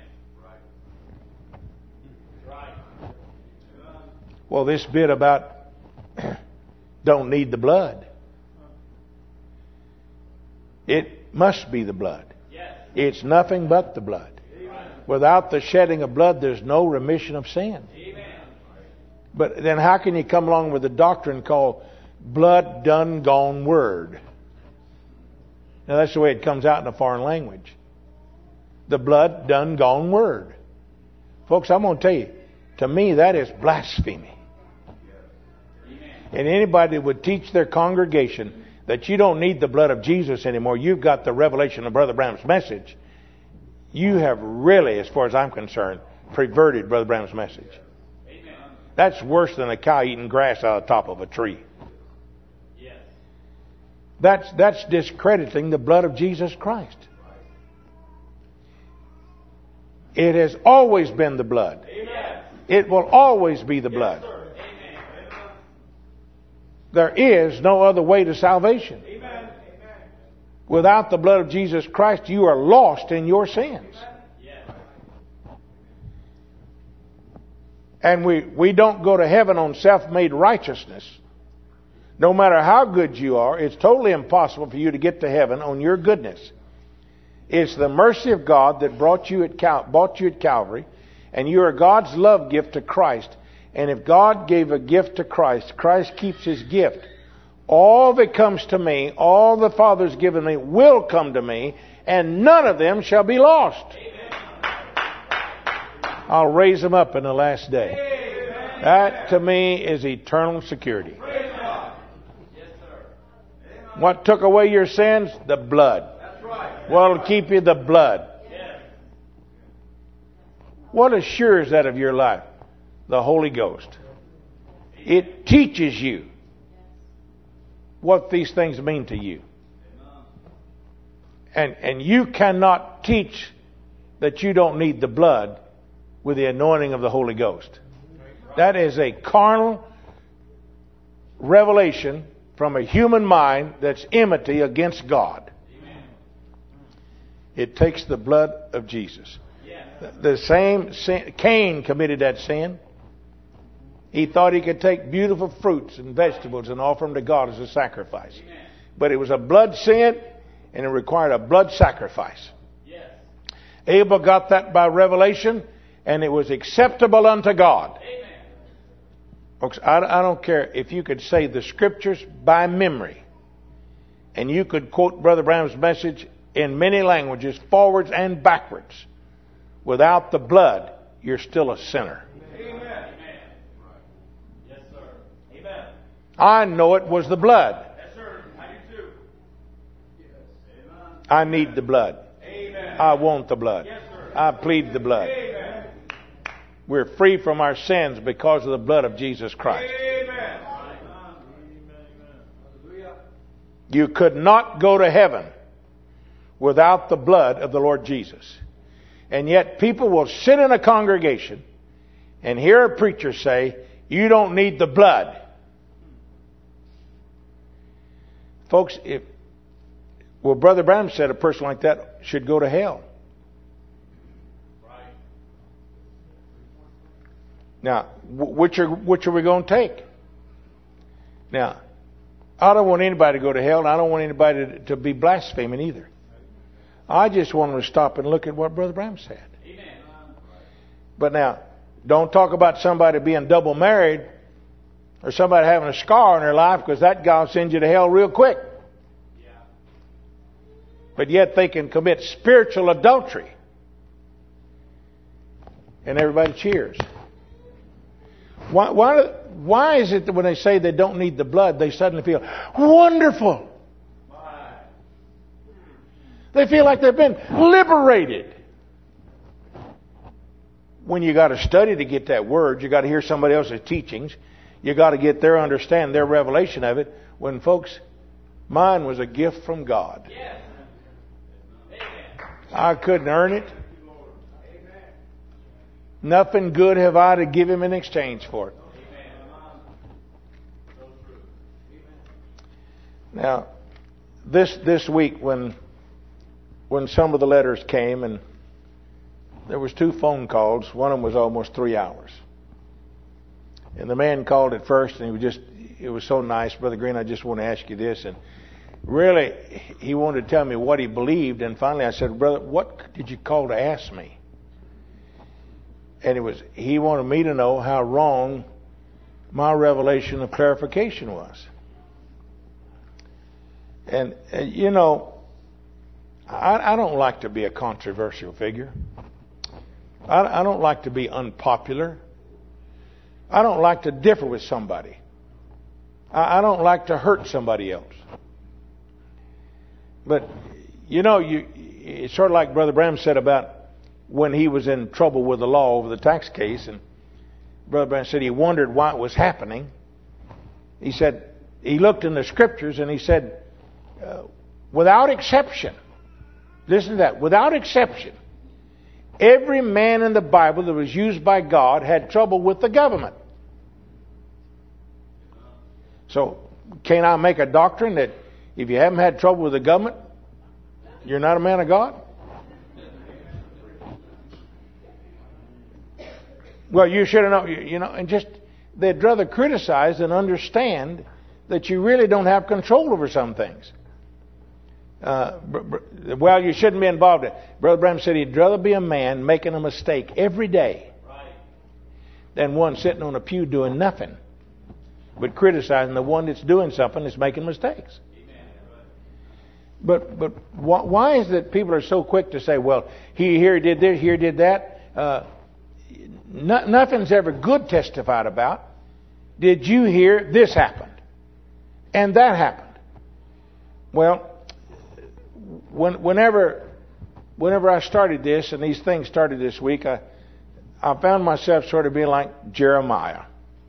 Well, this bit about don't need the blood. It must be the blood. It's nothing but the blood. Without the shedding of blood, there's no remission of sin. But then how can you come along with a doctrine called blood done gone word? Now that's the way it comes out in a foreign language. The blood done gone word. Folks, I'm going to tell you, to me that is blasphemy. And anybody that would teach their congregation that you don't need the blood of Jesus anymore, you've got the revelation of Brother Branham's message, you have really, as far as I'm concerned, perverted Brother Branham's message. Amen. That's worse than a cow eating grass out of the top of a tree. Yes. That's, that's discrediting the blood of Jesus Christ. It has always been the blood. Amen. It will always be the blood. Yes, there is no other way to salvation. Amen. Without the blood of Jesus Christ, you are lost in your sins. Yes. And we, we don't go to heaven on self-made righteousness. No matter how good you are, it's totally impossible for you to get to heaven on your goodness. It's the mercy of God that brought you at Cal- bought you at Calvary, and you are God's love gift to Christ. And if God gave a gift to Christ, Christ keeps His gift. All that comes to me, all the Father's given me, will come to me, and none of them shall be lost. Amen. I'll raise them up in the last day. Amen. That to me is eternal security. Yes, sir. What took away your sins? The blood. That's right. What will keep you? The blood. Yes. What assures that of your life? The Holy Ghost. It teaches you what these things mean to you. And, and you cannot teach that you don't need the blood with the anointing of the Holy Ghost. That is a carnal revelation from a human mind that's enmity against God. It takes the blood of Jesus. The same sin, Cain committed that sin. He thought he could take beautiful fruits and vegetables and offer them to God as a sacrifice. Amen. But it was a blood sin, and it required a blood sacrifice. Yes. Abel got that by revelation, and it was acceptable unto God. Amen. Folks, I, I don't care if you could say the Scriptures by memory, and you could quote Brother Branham's message in many languages, forwards and backwards. Without the blood, you're still a sinner. I know it was the blood. Yes, sir. I do too. Yes. I need the blood. Amen. I want the blood. Yes, sir. I plead the blood. Amen. We're free from our sins because of the blood of Jesus Christ. Amen. You could not go to heaven without the blood of the Lord Jesus. And yet people will sit in a congregation and hear a preacher say, you don't need the blood. Folks, if, well, Brother Branham said a person like that should go to hell. Right. Now, which are, which are we going to take? Now, I don't want anybody to go to hell, and I don't want anybody to, to be blaspheming either. I just want them to stop and look at what Brother Branham said. Amen. But now, don't talk about somebody being double married or somebody having a scar on their life, because that guy will send you to hell real quick. Yeah. But yet they can commit spiritual adultery And everybody cheers. Why, why, why is it that when they say they don't need the blood, they suddenly feel wonderful? They feel like they've been liberated. When you got to study to get that word, you got to hear somebody else's teachings. You got to get their understand, their revelation of it. When folks, mine was a gift from God. I couldn't earn it. Nothing good have I to give him in exchange for it. Now, this this week when when some of the letters came, and there was two phone calls. One of them was almost three hours. And the man called at first, and he was just, it was so nice. Brother Green, I just want to ask you this. And really, he wanted to tell me what he believed. And finally I said, brother, what did you call to ask me? And it was, he wanted me to know how wrong my revelation of clarification was. And, uh, you know, I, I don't like to be a controversial figure. I, I don't like to be unpopular. I don't like to differ with somebody. I, I don't like to hurt somebody else. But, you know, you, it's sort of like Brother Branham said about when he was in trouble with the law over the tax case. And Brother Branham said he wondered why it was happening. He said, he looked in the scriptures and he said, uh, without exception, listen to that, without exception, every man in the Bible that was used by God had trouble with the government. So, can I make a doctrine that if you haven't had trouble with the government, you're not a man of God? Well, you should have known, you know, and just, they'd rather criticize than understand that you really don't have control over some things. Uh, well, you shouldn't be involved in it. Brother Branham said he'd rather be a man making a mistake every day than one sitting on a pew doing nothing but criticizing the one that's doing something that's making mistakes. But but why is it people are so quick to say, well, he here did this, here did that? Uh, no, nothing's ever good testified about. Did you hear this happened? And that happened. Well, when, whenever whenever I started this, and these things started this week, I, I found myself sort of being like Jeremiah.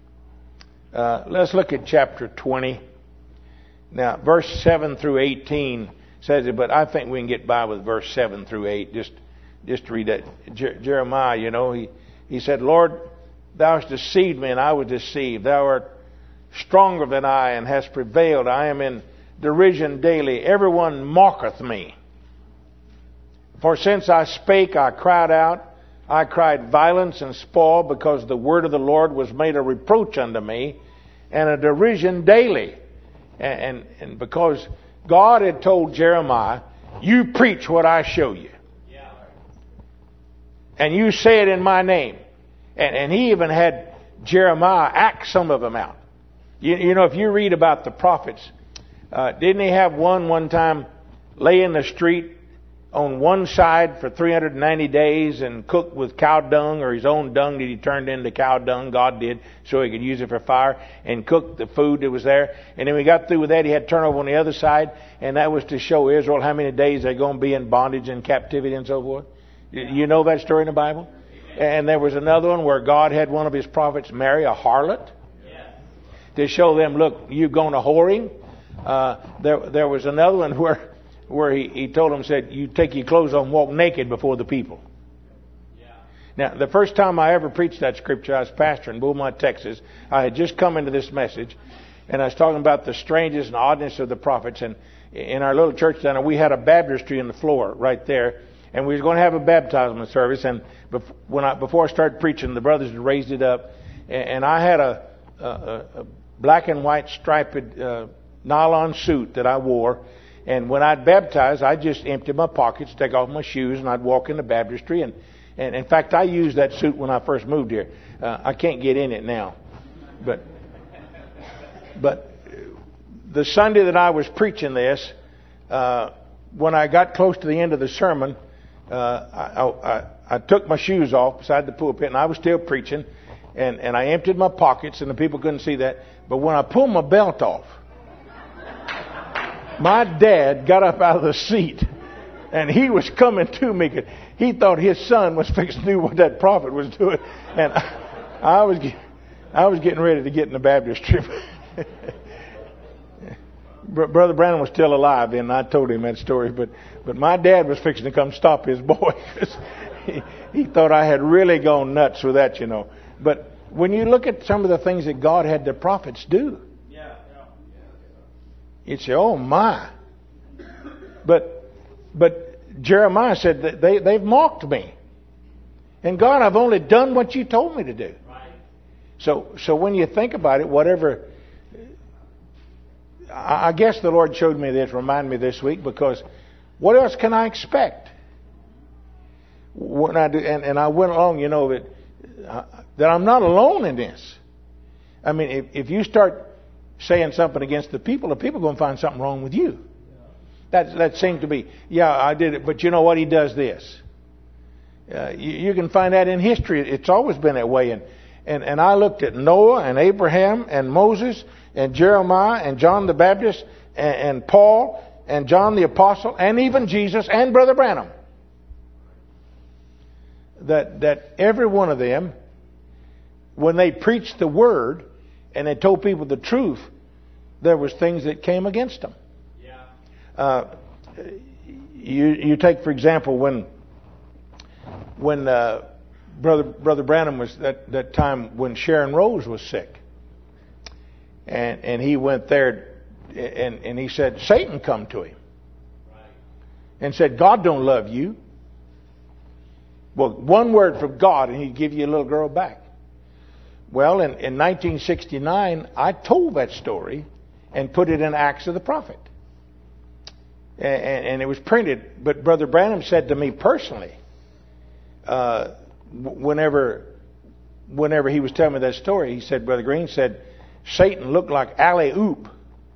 Uh, let's look at chapter twenty. Now, verse seven through eighteen says it, but I think we can get by with verse seven through eight. Just, just to read that. Jer- Jeremiah, you know, he, he said, Lord, thou hast deceived me, and I was deceived. Thou art stronger than I, and hast prevailed. I am in derision daily. Everyone mocketh me. For since I spake, I cried out. I cried violence and spoil, because the word of the Lord was made a reproach unto me, and a derision daily. And, and, and because God had told Jeremiah, you preach what I show you. Yeah. And you say it in my name. And, and he even had Jeremiah act some of them out. You, you know, if you read about the prophets, uh, didn't he have one one time lay in the street on one side for three hundred ninety days and cook with cow dung, or his own dung that he turned into cow dung, God did, so he could use it for fire, and cook the food that was there. And then when he got through with that, he had to turn over on the other side, and that was to show Israel how many days they're going to be in bondage and captivity and so forth. You know that story in the Bible? And there was another one where God had one of his prophets marry a harlot to show them, look, you're going to whoring. Uh, there, there was another one where where he, he told them, said, you take your clothes off and walk naked before the people. Yeah. Now, the first time I ever preached that scripture, I was pastor in Beaumont, Texas. I had just come into this message, and I was talking about the strangeness and oddness of the prophets. And in our little church down there, we had a baptistry in the floor right there, and we was going to have a baptismal service. And before, when I, before I started preaching, the brothers had raised it up, and, and I had a, a, a black and white striped uh, nylon suit that I wore. And when I'd baptize, I'd just empty my pockets, take off my shoes, and I'd walk in the baptistry. And, and in fact, I used that suit when I first moved here. Uh, I can't get in it now. But but the Sunday that I was preaching this, uh, when I got close to the end of the sermon, uh, I, I, I took my shoes off beside the pulpit, and I was still preaching, and, and I emptied my pockets, and the people couldn't see that. But when I pulled my belt off, my dad got up out of the seat, and he was coming to me. He thought his son was fixing to do what that prophet was doing, and I, I was I was getting ready to get in the Baptist trip. Brother Branham was still alive, and I told him that story. But but my dad was fixing to come stop his boy. he, he thought I had really gone nuts with that, you know. But when you look at some of the things that God had the prophets do, yeah, yeah. you'd say, "Oh my!" But but Jeremiah said that they they've mocked me, and God, I've only done what you told me to do. Right. So so when you think about it, whatever. I guess the Lord showed me this, reminded me this week, because what else can I expect? When I do, and, and I went along, you know, that uh, that I'm not alone in this. I mean, if, if you start saying something against the people, the people are going to find something wrong with you. That that seemed to be, yeah, I did it, but you know what? He does this. Uh, you, you can find that in history. It's always been that way. And and and I looked at Noah and Abraham and Moses and Jeremiah and John the Baptist and, and Paul and John the Apostle and even Jesus and Brother Branham. That that every one of them, when they preached the word and they told people the truth, there was things that came against them. Yeah. Uh, you you take for example when when uh, brother brother Branham was that that time when Sharon Rose was sick. And and he went there, and, and he said, Satan come to him. Right. And said, God don't love you. Well, one word from God, and he'd give you a little girl back. Well, in, in nineteen sixty-nine, I told that story and put it in Acts of the Prophet. And, and, and it was printed. But Brother Branham said to me personally, uh, whenever, whenever he was telling me that story, he said, Brother Green said, Satan looked like alley-oop.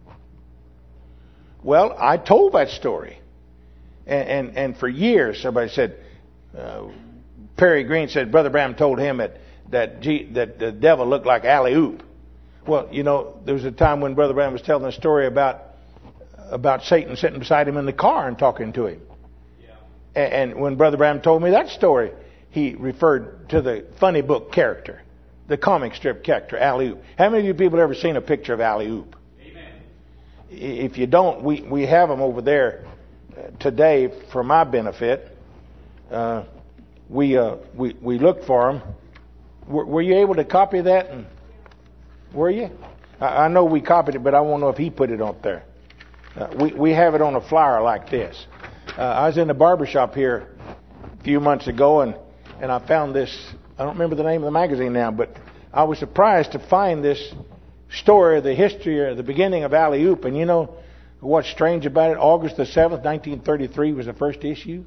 Well, I told that story. And and, and for years, somebody said, uh, Perry Green said, Brother Branham told him that that, G, that the devil looked like alley-oop. Well, you know, there was a time when Brother Branham was telling a story about about Satan sitting beside him in the car and talking to him. Yeah. And, and when Brother Branham told me that story, he referred to the funny book character. The comic strip character, Alley-Oop. How many of you people have ever seen a picture of Alley-Oop? Amen. If you don't, we, we have them over there uh, today for my benefit. Uh, we, uh, we we looked for them. Were, were you able to copy that? And, were you? I, I know we copied it, but I want to know if he put it up there. Uh, we, we have it on a flyer like this. Uh, I was in the barbershop here a few months ago, and, and I found this. I don't remember the name of the magazine now, but I was surprised to find this story of the history or the beginning of Alley-Oop. And you know what's strange about it? August the seventh, nineteen thirty-three was the first issue.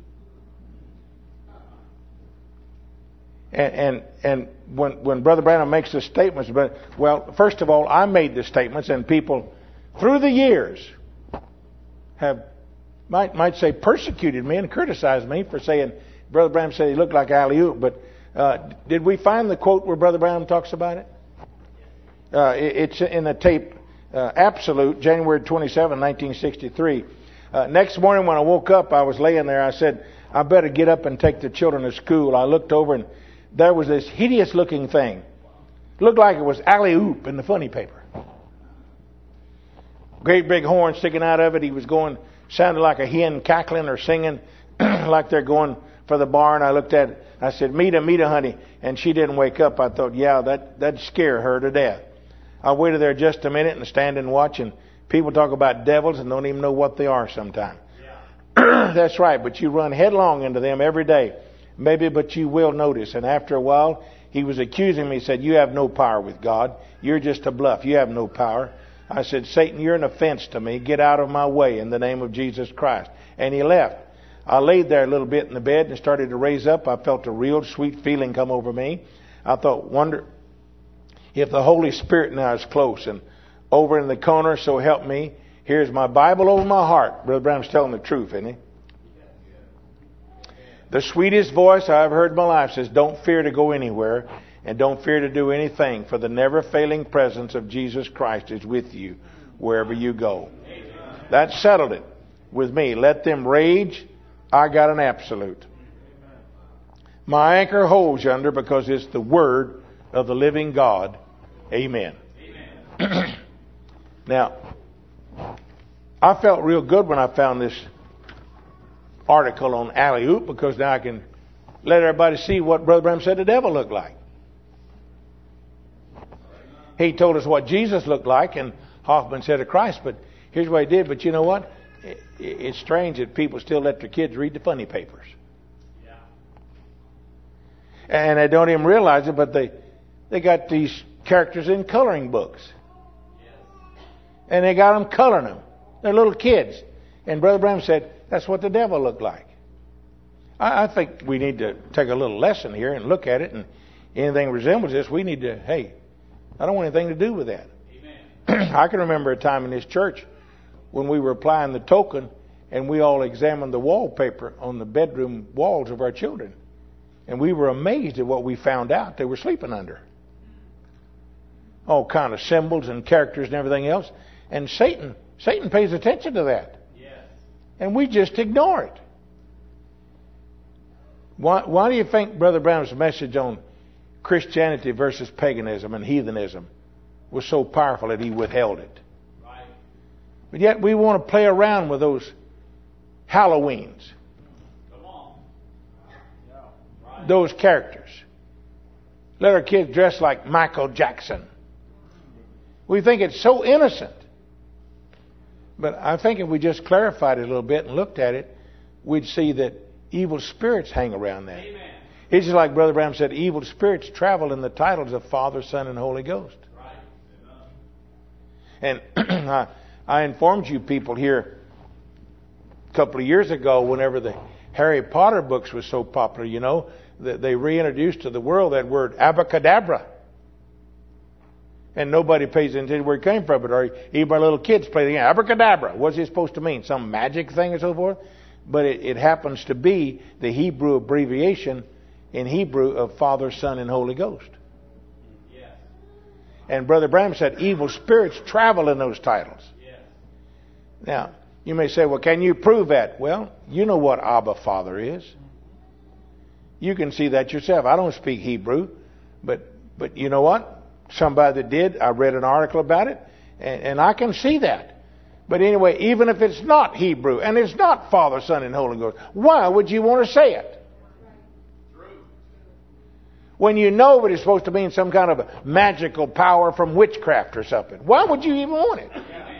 And and, and when when Brother Branham makes the statements, but well, first of all, I made the statements, and people through the years have might might say persecuted me and criticized me for saying Brother Branham said he looked like Alley-Oop, but Uh, did we find the quote where Brother Branham talks about it? Uh, it it's in the tape, uh, Absolute, January twenty-seventh, nineteen sixty-three. Uh, next morning when I woke up, I was laying there. I said, I better get up and take the children to school. I looked over, and there was this hideous-looking thing. It looked like it was Alley-Oop in the funny paper. Great big horn sticking out of it. He was going, sounded like a hen cackling or singing like they're going for the barn. I looked at it. I said, Mita, Mita, honey. And she didn't wake up. I thought, yeah, that, that'd scare her to death. I waited there just a minute and stand and watch. And people talk about devils and don't even know what they are sometimes. Yeah. That's right. But you run headlong into them every day. Maybe, but you will notice. And after a while, he was accusing me. He said, you have no power with God. You're just a bluff. You have no power. I said, Satan, you're an offense to me. Get out of my way in the name of Jesus Christ. And he left. I laid there a little bit in the bed and started to raise up. I felt a real sweet feeling come over me. I thought, wonder if the Holy Spirit now is close. And over in the corner, so help me, here's my Bible over my heart. Brother Branham's telling the truth, isn't he? The sweetest voice I've heard in my life says, don't fear to go anywhere and don't fear to do anything, for the never-failing presence of Jesus Christ is with you wherever you go. That settled it with me. Let them rage. I got an absolute. My anchor holds you under because it's the Word of the living God. Amen. Amen. Now, I felt real good when I found this article on alley-oop, because now I can let everybody see what Brother Branham said the devil looked like. He told us what Jesus looked like, and Hoffman said of Christ, but here's what he did. But you know what? It's strange that people still let their kids read the funny papers. Yeah. And they don't even realize it, but they they got these characters in coloring books. Yes. And they got them coloring them. They're little kids. And Brother Branham said, that's what the devil looked like. I, I think we need to take a little lesson here and look at it, and anything resembles this, we need to, hey, I don't want anything to do with that. Amen. I can remember a time in this church when we were applying the token and we all examined the wallpaper on the bedroom walls of our children. And we were amazed at what we found out they were sleeping under. All kind of symbols and characters and everything else. And Satan, Satan pays attention to that. Yes. And we just ignore it. Why, why do you think Brother Brown's message on Christianity versus paganism and heathenism was so powerful that he withheld it? Right. But yet we want to play around with those Halloweens. Come on. Yeah. Right. Those characters. Let our kids dress like Michael Jackson. We think it's so innocent. But I think if we just clarified it a little bit and looked at it, we'd see that evil spirits hang around that. Amen. It's just like Brother Branham said, evil spirits travel in the titles of Father, Son, and Holy Ghost. Right. And I, I informed you people here a couple of years ago, whenever the Harry Potter books was so popular, you know, that they reintroduced to the world that word abracadabra. And nobody pays attention to where it came from. But or even our little kids play the game. Abracadabra. What's it supposed to mean? Some magic thing and so forth? But it, it happens to be the Hebrew abbreviation in Hebrew of Father, Son, and Holy Ghost. Yes. And Brother Branham said evil spirits travel in those titles. Yes. Now, you may say, well, can you prove that? Well, you know what Abba Father is. You can see that yourself. I don't speak Hebrew, but but you know what? Somebody that did, I read an article about it, and, and I can see that. But anyway, even if it's not Hebrew, and it's not Father, Son, and Holy Ghost, why would you want to say it? When you know that it's supposed to mean some kind of a magical power from witchcraft or something. Why would you even want it?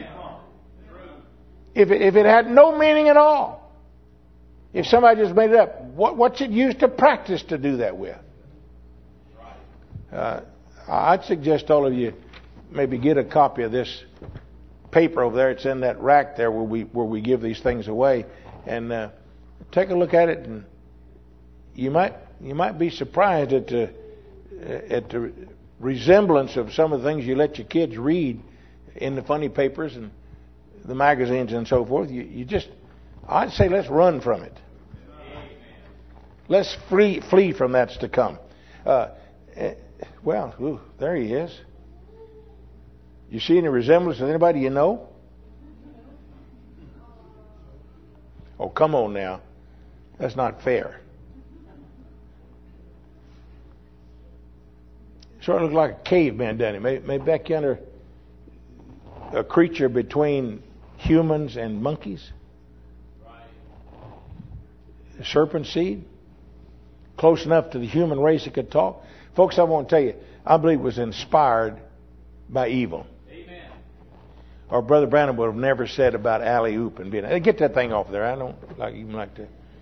If it, if it had no meaning at all. If somebody just made it up, what, what's it used to practice to do that with? Uh, I'd suggest all of you maybe get a copy of this paper over there. It's in that rack there where we where we give these things away, and uh, take a look at it, and you might you might be surprised at the at the resemblance of some of the things you let your kids read in the funny papers and the magazines and so forth. You you just I'd say let's run from it. Let's flee flee from that's to come. Uh, Well, ooh, there he is. You see any resemblance to anybody you know? Oh, come on now. That's not fair. Sort of look like a caveman, doesn't it? Maybe, maybe back yonder, a creature between humans and monkeys. A serpent seed. Close enough to the human race that could talk. Folks, I want to tell you, I believe it was inspired by evil. Amen. Or Brother Branham would have never said about alley-oop and being. Get that thing off there. I don't like even like to.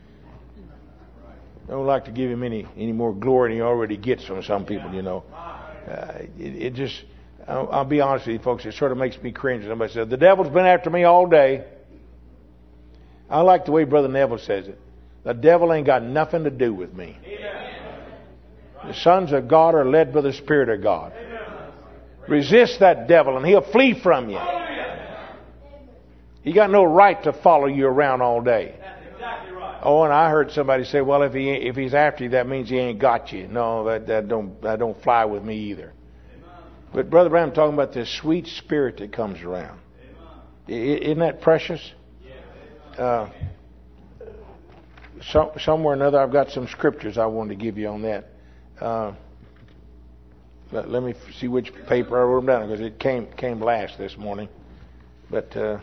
I don't like to give him any any more glory than he already gets from some people. You know, uh, it, it just. I'll, I'll be honest with you, folks. It sort of makes me cringe. Somebody said the devil's been after me all day. I like the way Brother Neville says it. The devil ain't got nothing to do with me. Amen. The sons of God are led by the Spirit of God. Amen. Resist that devil and he'll flee from you. Amen. He got no right to follow you around all day. That's exactly right. Oh, and I heard somebody say, "Well, if he if he's after you, that means he ain't got you." No, that that don't that don't fly with me either. But Brother Branham talking about this sweet spirit that comes around. Isn't that precious? Uh, some, somewhere or another, I've got some scriptures I wanted to give you on that. Uh, let, let me see which paper I wrote them down, because it came came last this morning. But uh,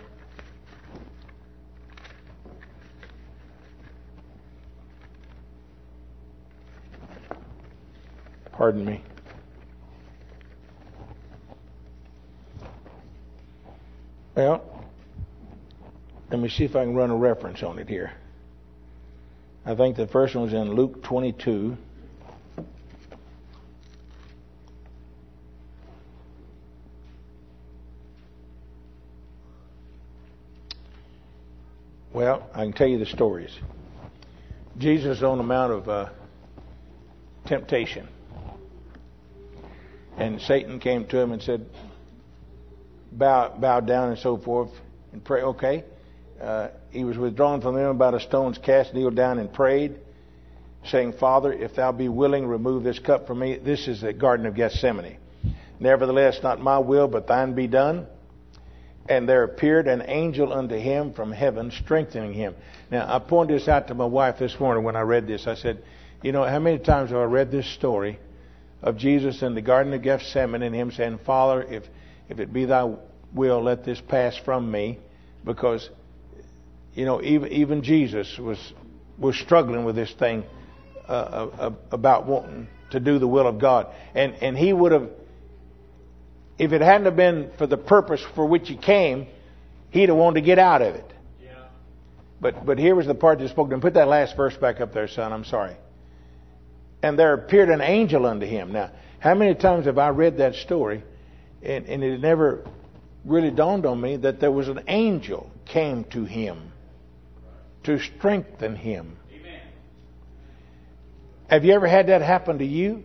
pardon me. Well, let me see if I can run a reference on it here. I think the first one was in Luke twenty-two. Well, I can tell you the stories. Jesus is on the Mount of uh, Temptation. And Satan came to him and said, bow, bow down and so forth and pray. Okay. Uh, he was withdrawn from them about a stone's cast, kneeled down and prayed, saying, Father, if thou be willing, remove this cup from me. This is the Garden of Gethsemane. Nevertheless, not my will, but thine be done. And there appeared an angel unto him from heaven, strengthening him. Now, I pointed this out to my wife this morning when I read this. I said, you know, how many times have I read this story of Jesus in the Garden of Gethsemane and him saying, Father, if if it be thy will, let this pass from me. Because, you know, even even Jesus was was struggling with this thing uh, uh, about wanting to do the will of God. And and he would have, if it hadn't have been for the purpose for which he came, he'd have wanted to get out of it. Yeah. But but here was the part that spoke to him. Put that last verse back up there, son. I'm sorry. And there appeared an angel unto him. Now, how many times have I read that story, and, and it never really dawned on me that there was an angel came to him to strengthen him. Amen. Have you ever had that happen to you?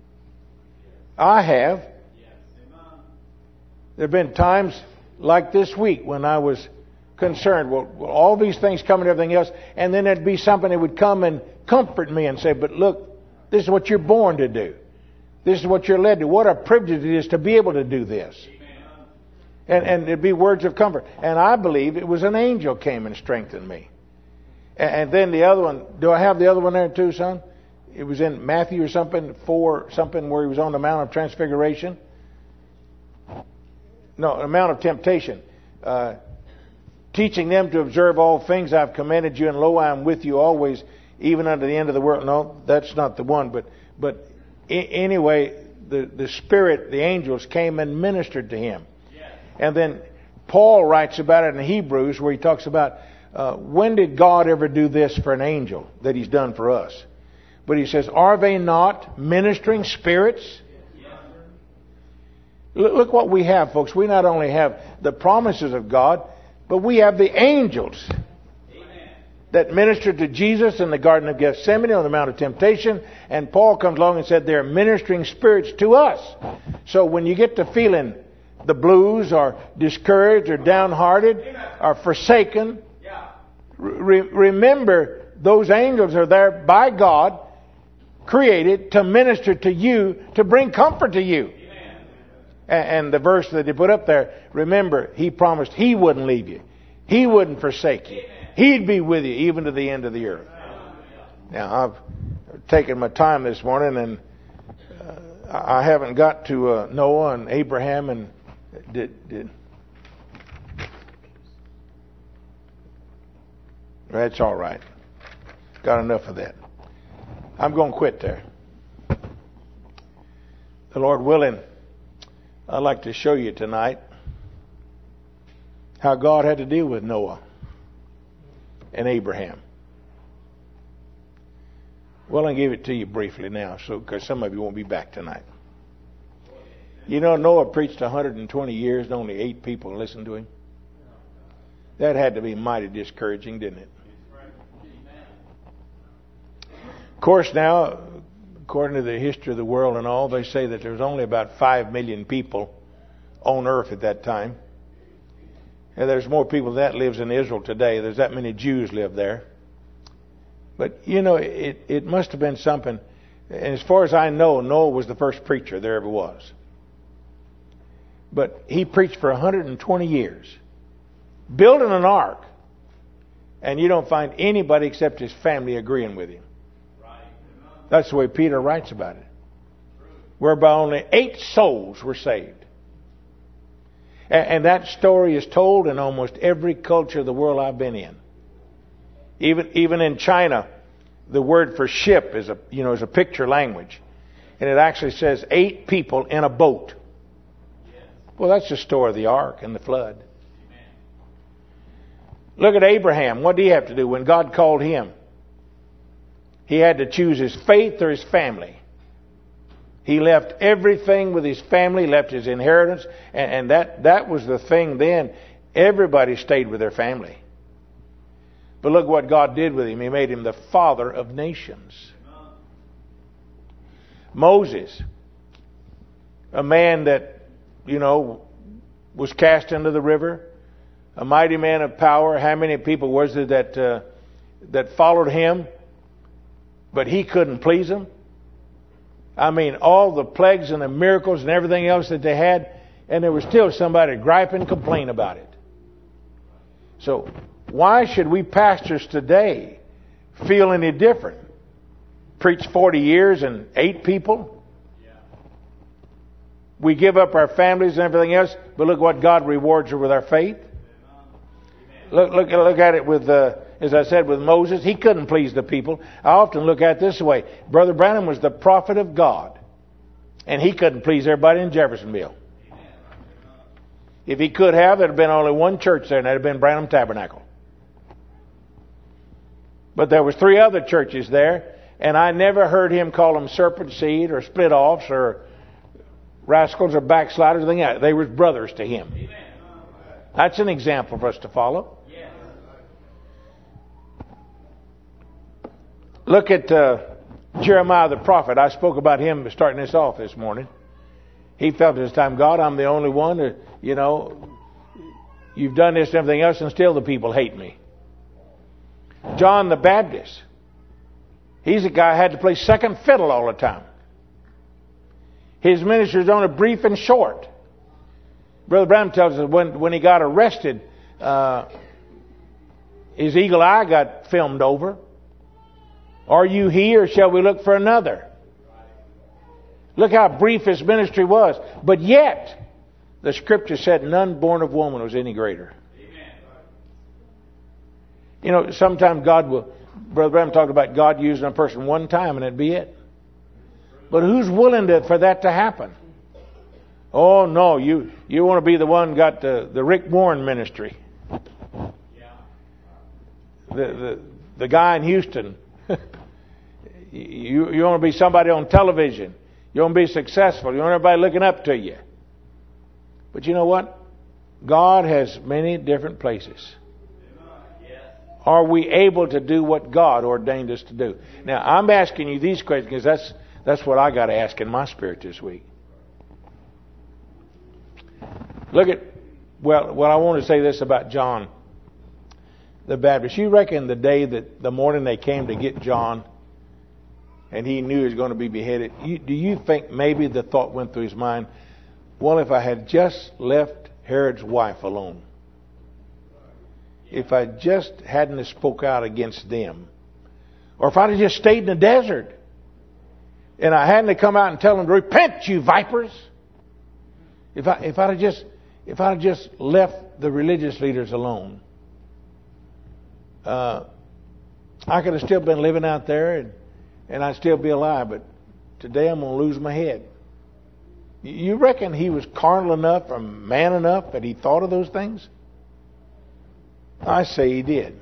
I have. There have been times like this week when I was concerned, well, well, all these things come and everything else, and then there'd be something that would come and comfort me and say, but look, this is what you're born to do. This is what you're led to. What a privilege it is to be able to do this. And, and it'd be words of comfort. And I believe it was an angel came and strengthened me. And, and then the other one, do I have the other one there too, son? It was in Matthew or something, four, something where he was on the Mount of Transfiguration. No, the Mount of Temptation. Uh, teaching them to observe all things I've commanded you, and lo, I am with you always, even unto the end of the world. No, that's not the one. But but I- anyway, the, the Spirit, the angels came and ministered to him. Yes. And then Paul writes about it in Hebrews, where he talks about uh, when did God ever do this for an angel that he's done for us? But he says, are they not ministering spirits? Yes. Look, look what we have, folks. We not only have the promises of God, but we have the angels that ministered to Jesus in the Garden of Gethsemane on the Mount of Temptation. And Paul comes along and said they're ministering spirits to us. So when you get to feeling the blues or discouraged or downhearted or forsaken, re- remember those angels are there by God, created to minister to you, to bring comfort to you. And, and the verse that he put up there, remember, he promised he wouldn't leave you. He wouldn't forsake you. He'd be with you even to the end of the earth. Now, I've taken my time this morning, and uh, I haven't got to uh, Noah and Abraham and did. did. That's all right. Got enough of that. I'm going to quit there. The Lord willing, I'd like to show you tonight how God had to deal with Noah and Abraham. Well, I'll give it to you briefly now, so because some of you won't be back tonight. You know, Noah preached one hundred twenty years and only eight people listened to him. That had to be mighty discouraging, didn't it? Of course, now, according to the history of the world and all, they say that there was only about five million people on earth at that time. And there's more people than that lives in Israel today. There's that many Jews live there. But, you know, it, it must have been something. And as far as I know, Noah was the first preacher there ever was. But he preached for one hundred twenty years, building an ark. And you don't find anybody except his family agreeing with him. That's the way Peter writes about it. Whereby only eight souls were saved. And, and that story is told in almost every culture of the world I've been in. Even even in China, the word for ship is a you know is a picture language, and it actually says eight people in a boat. Well, that's the story of the ark and the flood. Look at Abraham. What did he have to do when God called him? He had to choose his faith or his family. He left everything with his family, left his inheritance, and, and that, that was the thing then. Everybody stayed with their family. But look what God did with him. He made him the father of nations. Moses, a man that, you know, was cast into the river, a mighty man of power. How many people was it that uh, that followed him, but he couldn't please them? I mean, all the plagues and the miracles and everything else that they had, and there was still somebody gripe and complain about it. So why should we pastors today feel any different? Preach forty years and eight people? We give up our families and everything else, but look what God rewards her with our faith. Look, look, look at it with, uh, as I said, with Moses. He couldn't please the people. I often look at it this way. Brother Branham was the prophet of God, and he couldn't please everybody in Jeffersonville. If he could have, there'd have been only one church there, and that'd have been Branham Tabernacle. But there was three other churches there, and I never heard him call them serpent seed or split offs or rascals or backsliders. They were brothers to him. That's an example for us to follow. Look at uh, Jeremiah the prophet. I spoke about him starting this off this morning. He felt at this time, God, I'm the only one that, you know, you've done this and everything else, and still the people hate me. John the Baptist. He's a guy who had to play second fiddle all the time. His ministry is only brief and short. Brother Branham tells us when, when he got arrested, uh, his eagle eye got filmed over. Are you he, or shall we look for another? Look how brief his ministry was. But yet, the scripture said none born of woman was any greater. Amen. You know, sometimes God will, Brother Branham talked about God using a person one time and that'd be it. But who's willing to, for that to happen? Oh no, you you want to be the one got the, the Rick Warren ministry. Yeah. The the the guy in Houston. you you want to be somebody on television. You want to be successful. You want everybody looking up to you. But you know what? God has many different places. Are we able to do what God ordained us to do? Now, I'm asking you these questions because that's that's what I got to ask in my spirit this week. Look at, well, well, I want to say this about John the Baptist. You reckon the day that, the morning they came to get John, and he knew he was going to be beheaded, you, do you think maybe the thought went through his mind, well, if I had just left Herod's wife alone, if I just hadn't spoke out against them, or if I'd have just stayed in the desert, and I hadn't come out and tell them to repent, you vipers, if I if I'd have just if I'd have just left the religious leaders alone, uh, I could have still been living out there, and and I'd still be alive. But today I'm going to lose my head. You reckon he was carnal enough or man enough that he thought of those things? I say he did.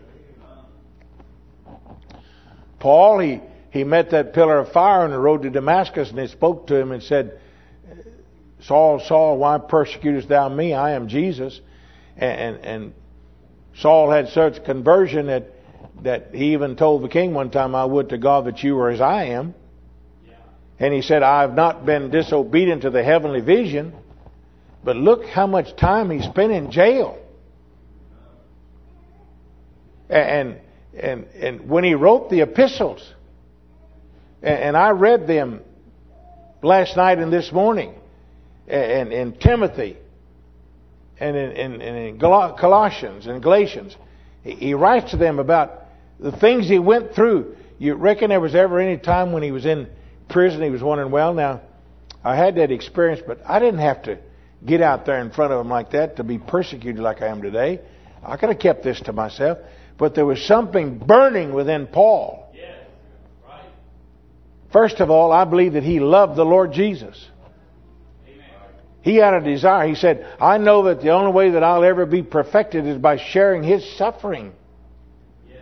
Paul, he, he met that pillar of fire on the road to Damascus, and he spoke to him and said, Saul, Saul, why persecutest thou me? I am Jesus. And, and, and Saul had such conversion that, that he even told the king one time, I would to God that you were as I am. Yeah. And he said, I have not been disobedient to the heavenly vision, but look how much time he spent in jail. And And, and when he wrote the epistles, and, and I read them last night and this morning, and in Timothy, and in, in, in Colossians and Galatians, he, he writes to them about the things he went through. You reckon there was ever any time when he was in prison he was wondering, well, now, I had that experience, but I didn't have to get out there in front of them like that to be persecuted like I am today. I could have kept this to myself. But there was something burning within Paul. Yes, right. First of all, I believe that he loved the Lord Jesus. Amen. He had a desire. He said, I know that the only way that I'll ever be perfected is by sharing His suffering. Yes.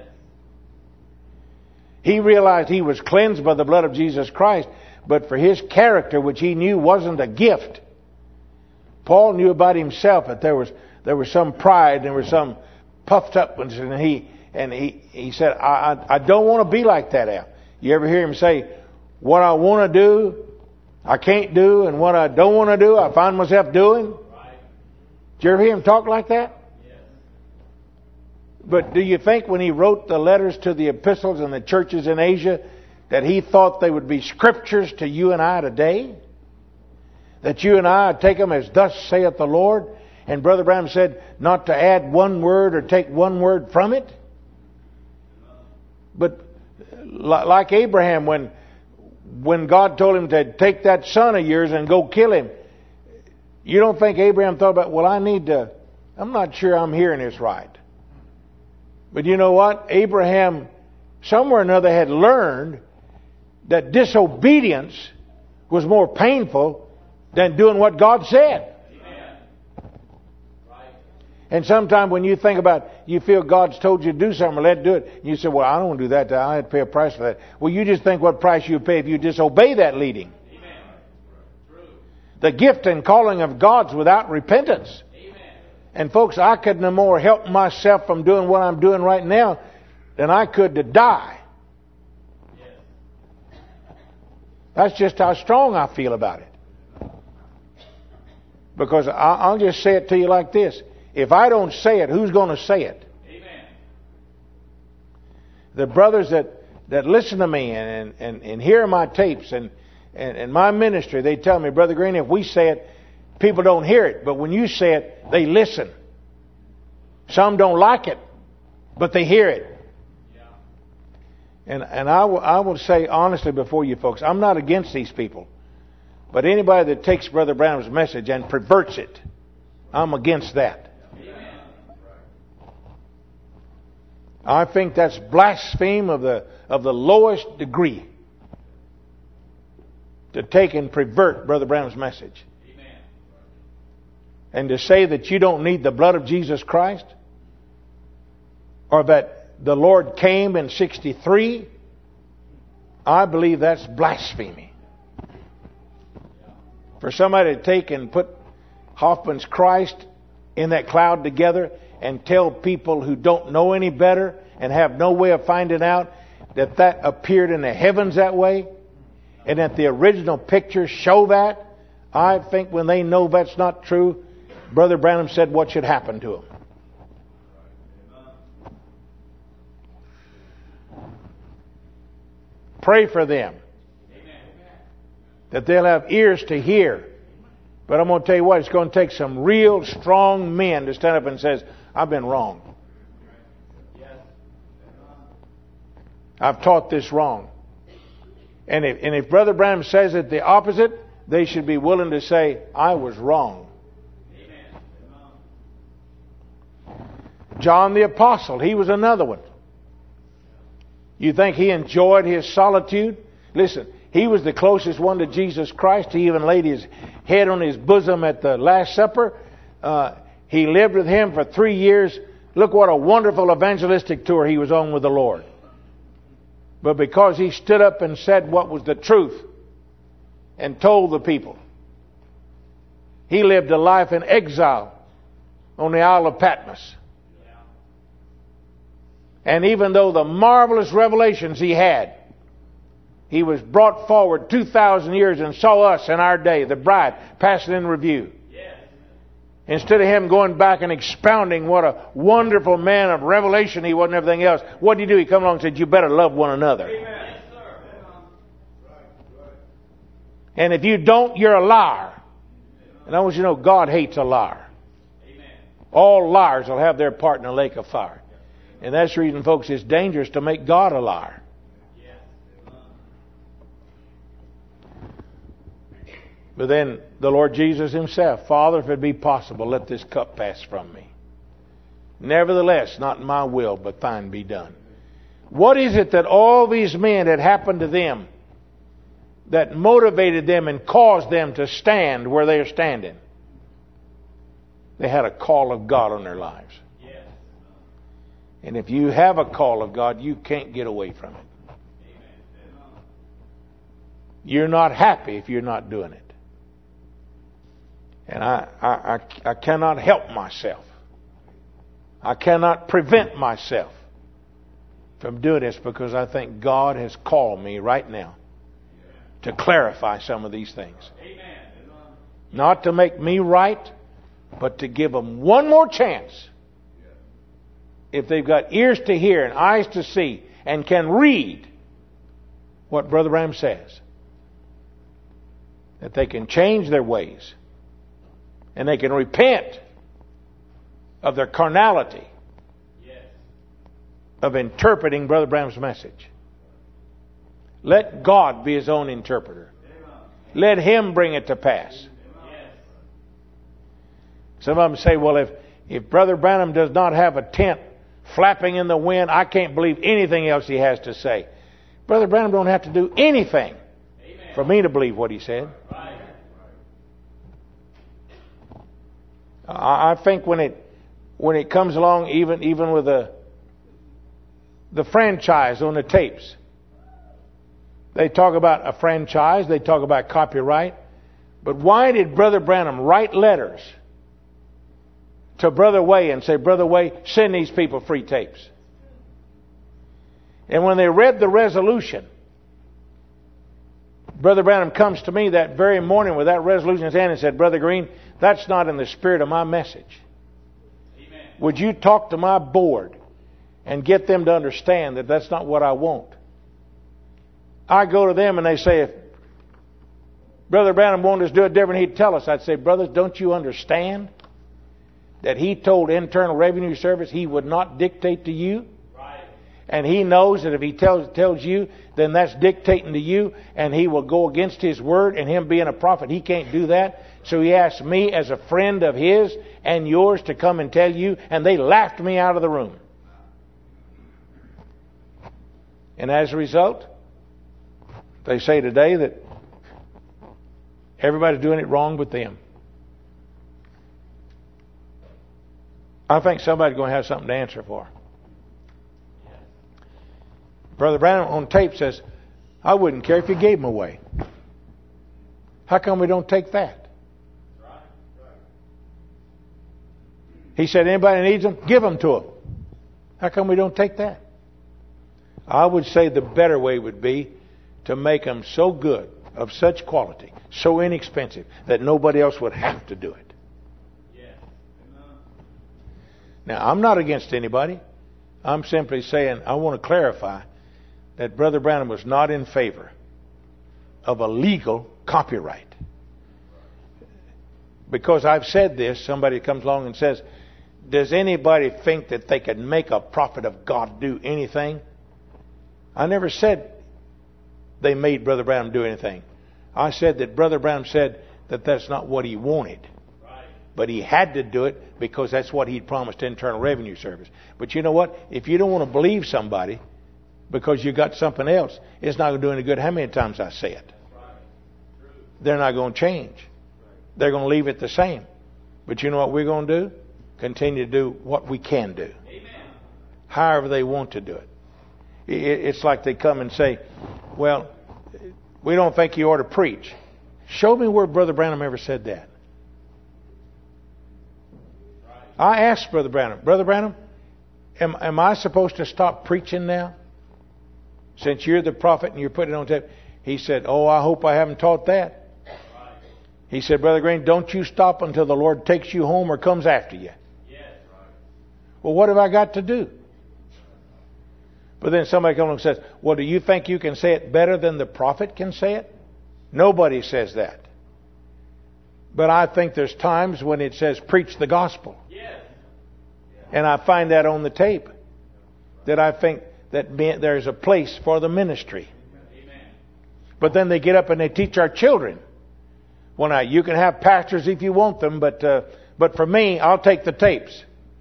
He realized he was cleansed by the blood of Jesus Christ, but for his character, which he knew wasn't a gift. Paul knew about himself that there was there was some pride, there was some puffed upness, and he and he he said, I I, I don't want to be like that, Al. You ever hear him say, what I want to do, I can't do, and what I don't want to do, I find myself doing? Right. Did you ever hear him talk like that? Yes. But do you think when he wrote the letters to the epistles and the churches in Asia that he thought they would be scriptures to you and I today? That you and I take them as thus saith the Lord? And Brother Branham said not to add one word or take one word from it? But like Abraham, when when God told him to take that son of yours and go kill him, you don't think Abraham thought about, well, I need to, I'm not sure I'm hearing this right. But you know what? Abraham, somewhere or another, had learned that disobedience was more painful than doing what God said. Amen. Right. And sometimes when you think about, you feel God's told you to do something, let do it. You say, well, I don't want to do that. I had to pay a price for that. Well, you just think what price you pay if you disobey that leading. Amen. True. The gift and calling of God's without repentance. Amen. And folks, I could no more help myself from doing what I'm doing right now than I could to die. Yes. That's just how strong I feel about it. Because I'll just say it to you like this. If I don't say it, who's going to say it? Amen. The brothers that, that listen to me and, and, and hear my tapes and, and, and my ministry, they tell me, Brother Green, if we say it, people don't hear it. But when you say it, they listen. Some don't like it, but they hear it. Yeah. And, and I, will, I will say honestly before you folks, I'm not against these people. But anybody that takes Brother Branham's message and perverts it, I'm against that. Amen. I think that's blaspheme of the of the lowest degree to take and pervert Brother Branham's message. Amen. And to say that you don't need the blood of Jesus Christ, or that the Lord came in sixty-three, I believe that's blasphemy. For somebody to take and put Hoffman's Christ in that cloud together and tell people who don't know any better and have no way of finding out that that appeared in the heavens that way, and that the original pictures show that, I think when they know that's not true, Brother Branham said what should happen to them. Pray for them, that they'll have ears to hear. But I'm going to tell you what, it's going to take some real strong men to stand up and say, I've been wrong. I've taught this wrong. And if, and if Brother Branham says it the opposite, they should be willing to say, I was wrong. John the Apostle, he was another one. You think he enjoyed his solitude? Listen, he was the closest one to Jesus Christ. He even laid his head on his bosom at the Last Supper. Uh, he lived with him for three years. Look what a wonderful evangelistic tour he was on with the Lord. But because he stood up and said what was the truth and told the people, he lived a life in exile on the Isle of Patmos. And even though the marvelous revelations he had, he was brought forward two thousand years and saw us in our day, the bride, passing in review. Yes. Instead of him going back and expounding what a wonderful man of revelation he was and everything else, what did he do? He come along and said, you better love one another. Amen. And if you don't, you're a liar. And I want you to know God hates a liar. Amen. All liars will have their part in the lake of fire. And that's the reason, folks, it's dangerous to make God a liar. But then the Lord Jesus himself, Father, if it be possible, let this cup pass from me. Nevertheless, not my will, but thine be done. What is it that all these men had happened to them that motivated them and caused them to stand where they are standing? They had a call of God on their lives. Yes. And if you have a call of God, you can't get away from it. Amen. You're not happy if you're not doing it. And I, I, I, I cannot help myself. I cannot prevent myself from doing this, because I think God has called me right now to clarify some of these things. Amen. Not to make me right, but to give them one more chance. If they've got ears to hear and eyes to see and can read what Brother Branham says, that they can change their ways and they can repent of their carnality, Yes. of interpreting Brother Branham's message. Let God be his own interpreter. Let him bring it to pass. Yes. Some of them say, well, if, if Brother Branham does not have a tent flapping in the wind, I can't believe anything else he has to say. Brother Branham don't have to do anything Amen. for me to believe what he said. Right. I, I think when it when it comes along, even even with the the franchise on the tapes, they talk about a franchise, they talk about copyright. But why did Brother Branham write letters to Brother Way and say, Brother Way, send these people free tapes? And when they read the resolution, Brother Branham comes to me that very morning with that resolution in his hand and said, Brother Green, that's not in the spirit of my message. Amen. Would you talk to my board and get them to understand that that's not what I want? I go to them and they say, if Brother Branham wanted us to do it different, he'd tell us. I'd say, brothers, don't you understand that he told Internal Revenue Service he would not dictate to you? Right. And he knows that if he tells tells you, then that's dictating to you, and he will go against his word, and him being a prophet, he can't do that. So he asked me as a friend of his and yours to come and tell you, and they laughed me out of the room. And as a result, they say today that everybody's doing it wrong but them. I think somebody's going to have something to answer for. Brother Branham on tape says, I wouldn't care if you gave them away. How come we don't take that? He said, anybody needs them, give them to them. How come we don't take that? I would say the better way would be to make them so good, of such quality, so inexpensive, that nobody else would have to do it. Yes. Now, I'm not against anybody. I'm simply saying I want to clarify that Brother Branham was not in favor of a legal copyright. Because I've said this, somebody comes along and says, does anybody think that they could make a prophet of God do anything? I never said they made Brother Branham do anything. I said that Brother Branham said that that's not what he wanted. Right. But he had to do it because that's what he'd promised Internal Revenue Service. But you know what? If you don't want to believe somebody because you got something else, it's not going to do any good how many times I say it. They're not going to change. They're going to leave it the same. But you know what we're going to do? Continue to do what we can do. Amen. However they want to do it. It's like they come and say, well, we don't think you ought to preach. Show me where Brother Branham ever said that. I asked Brother Branham, Brother Branham, am, am I supposed to stop preaching now? Since you're the prophet and you're putting it on tape. He said, oh, I hope I haven't taught that. He said, Brother Green, don't you stop until the Lord takes you home or comes after you. Yes, right. Well, what have I got to do? But then somebody comes and says, well, do you think you can say it better than the prophet can say it? Nobody says that. But I think there's times when it says preach the gospel. Yes. And I find that on the tape. That I think that there's a place for the ministry. Amen. But then they get up and they teach our children. Well, now, you can have pastors if you want them, but uh, but for me, I'll take the tapes.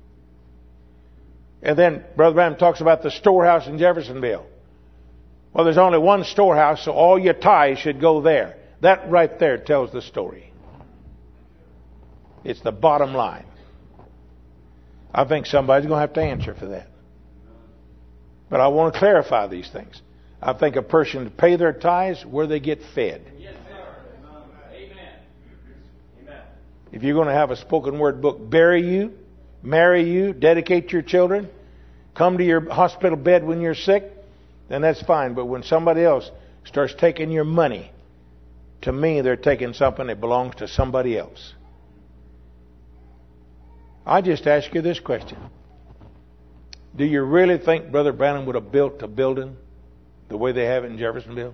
And then Brother Branham talks about the storehouse in Jeffersonville. Well, there's only one storehouse, so all your tithes should go there. That right there tells the story. It's the bottom line. I think somebody's going to have to answer for that. But I want to clarify these things. I think a person to pay their tithes where they get fed. Yes, sir. Amen. Amen. If you're going to have a spoken word book bury you, marry you, dedicate your children, come to your hospital bed when you're sick, then that's fine. But when somebody else starts taking your money, to me, they're taking something that belongs to somebody else. I just ask you this question. Do you really think Brother Branham would have built a building the way they have it in Jeffersonville?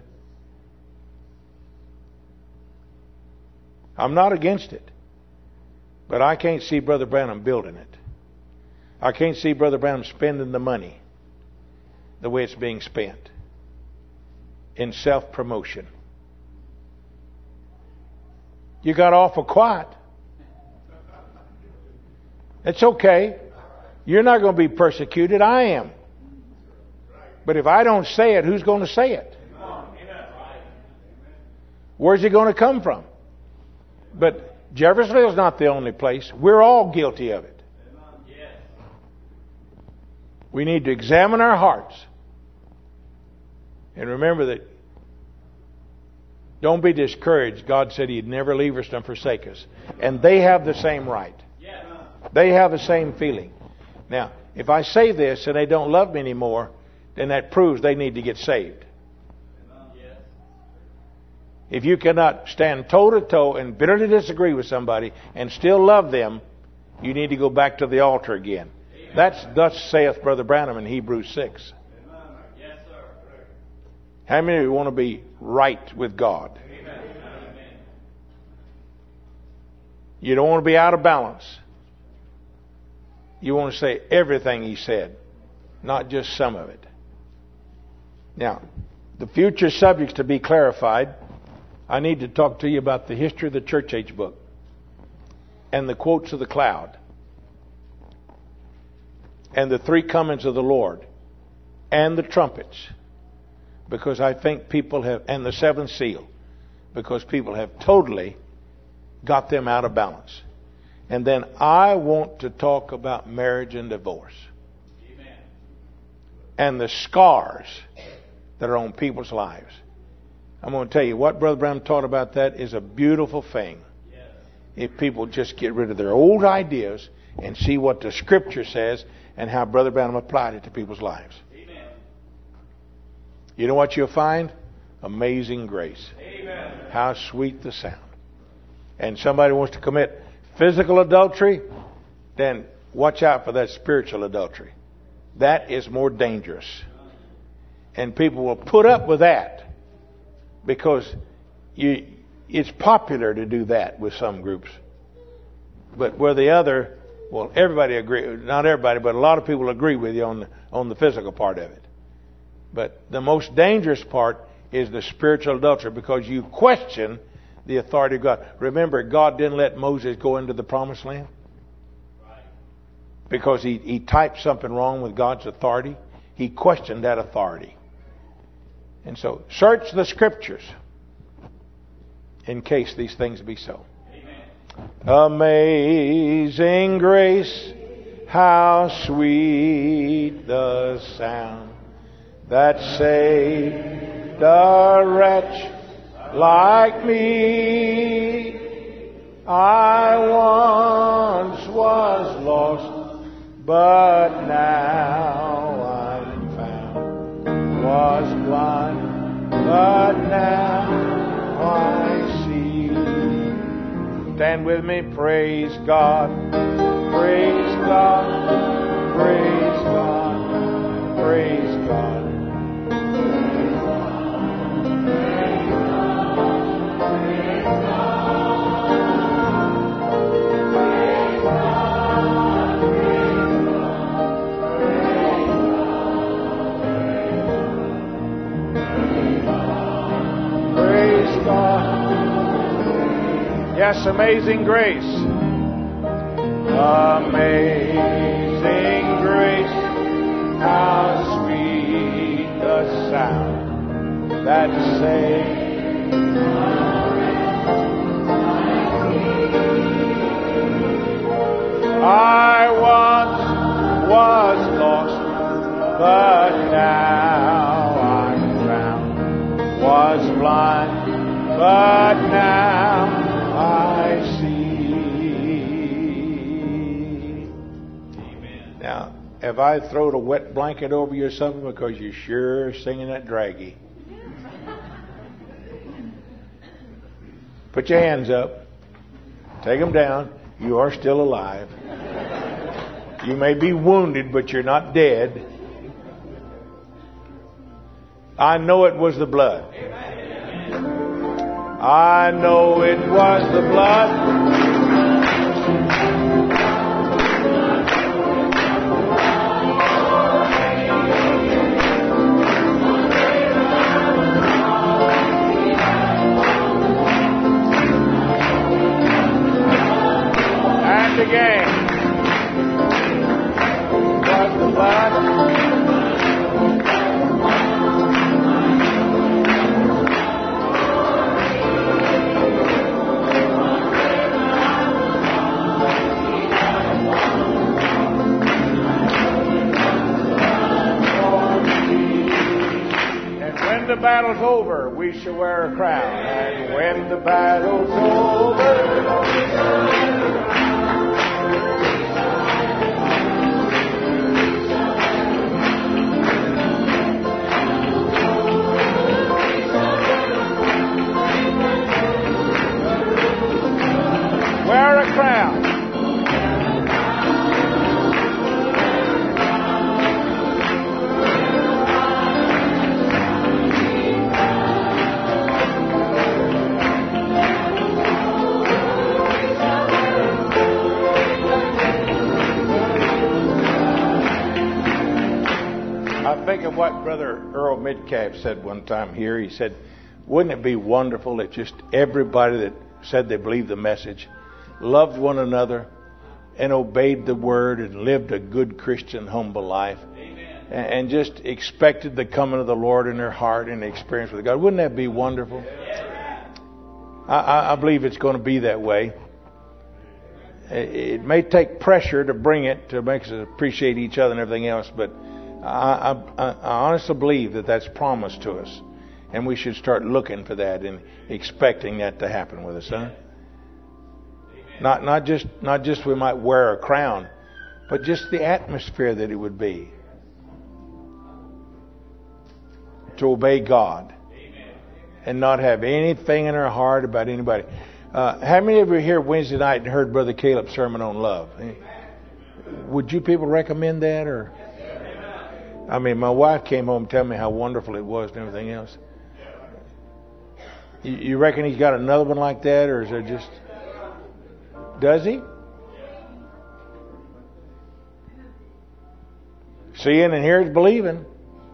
I'm not against it. But I can't see Brother Branham building it. I can't see Brother Branham spending the money the way it's being spent in self-promotion. You got awful quiet. It's okay. You're not going to be persecuted. I am. But if I don't say it, who's going to say it? Where's it going to come from? But Jeffersonville is not the only place. We're all guilty of it. We need to examine our hearts. And remember that don't be discouraged. God said He'd never leave us nor forsake us. And they have the same right. They have the same feeling. Now, if I say this and they don't love me anymore, then that proves they need to get saved. If you cannot stand toe to toe and bitterly disagree with somebody and still love them, you need to go back to the altar again. That's thus saith Brother Branham in Hebrews six. Yes, sir. How many of you want to be right with God? Amen. You don't want to be out of balance. You want to say everything He said, not just some of it. Now, the future subjects to be clarified. I need to talk to you about the history of the church age book and the quotes of the cloud and the three comings of the Lord and the trumpets, because I think people have, and the seventh seal, because people have totally got them out of balance. And then I want to talk about marriage and divorce. Amen. And the scars that are on people's lives. I'm going to tell you, what Brother Branham taught about that is a beautiful thing. Yes. If people just get rid of their old ideas and see what the Scripture says and how Brother Branham applied it to people's lives. Amen. You know what you'll find? Amazing grace. Amen. How sweet the sound. And somebody wants to commit physical adultery, then watch out for that spiritual adultery. That is more dangerous. And people will put up with that because you, it's popular to do that with some groups. But where the other, well, everybody agree, not everybody, but a lot of people agree with you on the, on the physical part of it. But the most dangerous part is the spiritual adultery, because you question the authority of God. Remember, God didn't let Moses go into the promised land because he, he typed something wrong with God's authority. He questioned that authority. And so, search the Scriptures in case these things be so. Amen. Amazing grace, how sweet the sound that saved a wretch like me. I once was lost, but now I'm found. Was blind, but now I see. Stand with me. Praise God. Praise God. Praise God. Praise God. Yes, amazing grace. Amazing grace. How sweet the sound that saved. I once was lost, but now I'm found. Was blind, but now I see. Amen. Now, have I thrown a wet blanket over you or something because you're sure singing that draggy? Put your hands up. Take them down. You are still alive. You may be wounded, but you're not dead. I know it was the blood. I know it was the blood. And again, it was the blood. When the battle's over, we shall wear a crown. And when the battle's over, wear a crown. I think of what Brother Earl Midcalf said one time here. He said, wouldn't it be wonderful if just everybody that said they believed the message loved one another and obeyed the word and lived a good Christian humble life. Amen. And just expected the coming of the Lord in their heart and the experience with God. Wouldn't that be wonderful? Yeah. I, I believe it's going to be that way. It may take pressure to bring it, to make us appreciate each other and everything else, but I, I, I honestly believe that that's promised to us, and we should start looking for that and expecting that to happen with us, huh? Amen. Not not just not just we might wear a crown, but just the atmosphere that it would be to obey God. Amen. And not have anything in our heart about anybody. Uh, how many of you were here Wednesday night and heard Brother Caleb's sermon on love? Would you people recommend that, or? I mean, my wife came home and told me how wonderful it was and everything else. You, you reckon he's got another one like that, or is it just... Does he? Seeing and hearing is believing.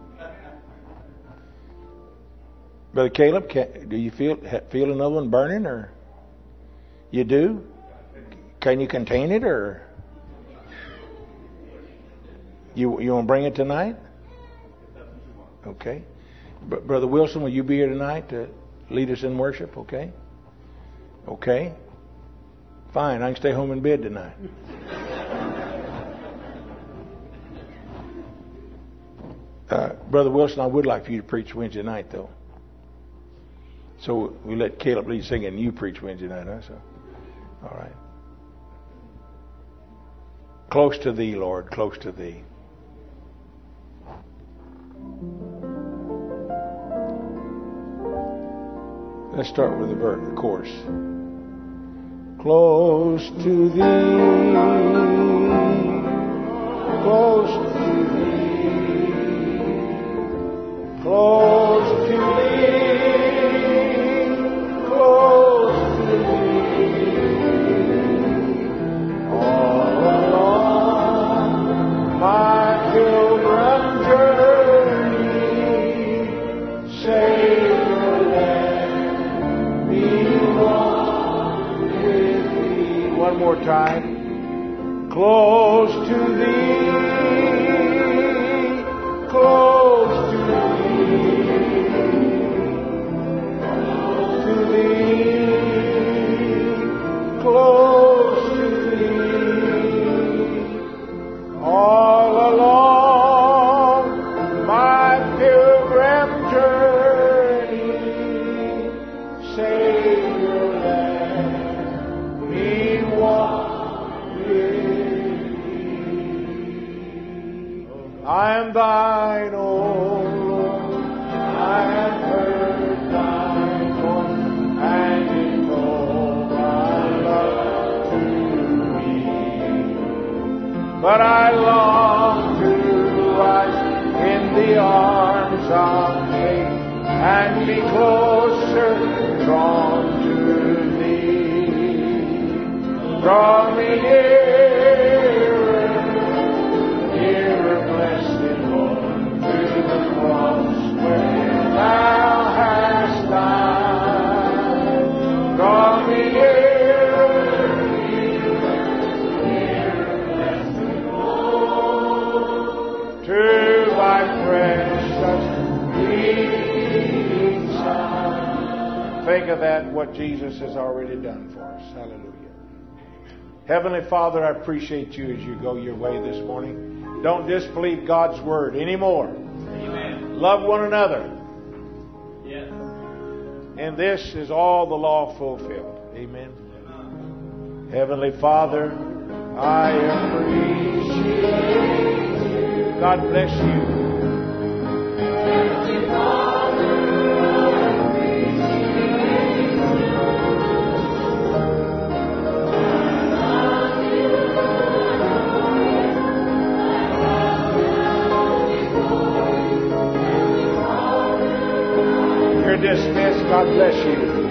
Brother Caleb, can, do you feel feel another one burning, or you do? Can you contain it, or you you want to bring it tonight? Okay. Br- Brother Wilson, will you be here tonight to lead us in worship? Okay. Okay. Fine, I can stay home in bed tonight. Uh, Brother Wilson, I would like for you to preach Wednesday night, though. So we let Caleb lead singing, and you preach Wednesday night, huh? So, all right. Close to thee, Lord, close to thee. Let's start with the verse, the chorus. close to Thee, close to Thee, close to Thee, close to Thee, all along my pilgrim journey, Savior, let me walk with Thee. One more time. Close to Thee, close to Thee, to Thee, close to Thee, all along my pilgrim journey, Savior, let me walk with I am Thine, O Lord. I have heard Thy voice, and it told Thy love to me. But I long to rise in the arms of faith and be closer drawn to Thee. Draw me nearer, nearer, blessed Lord, to the cross where Thou hast died. Draw me nearer, nearer, blessed Lord, to Thy precious bleeding side. Think of that, what Jesus has already done for us. Hallelujah. Heavenly Father, I appreciate You as You go Your way this morning. Don't disbelieve God's Word anymore. Amen. Love one another. Yes. And this is all the law fulfilled. Amen. Heavenly Father, I appreciate You. God bless you. Heavenly Father, I appreciate You. You're dismissed. God bless you.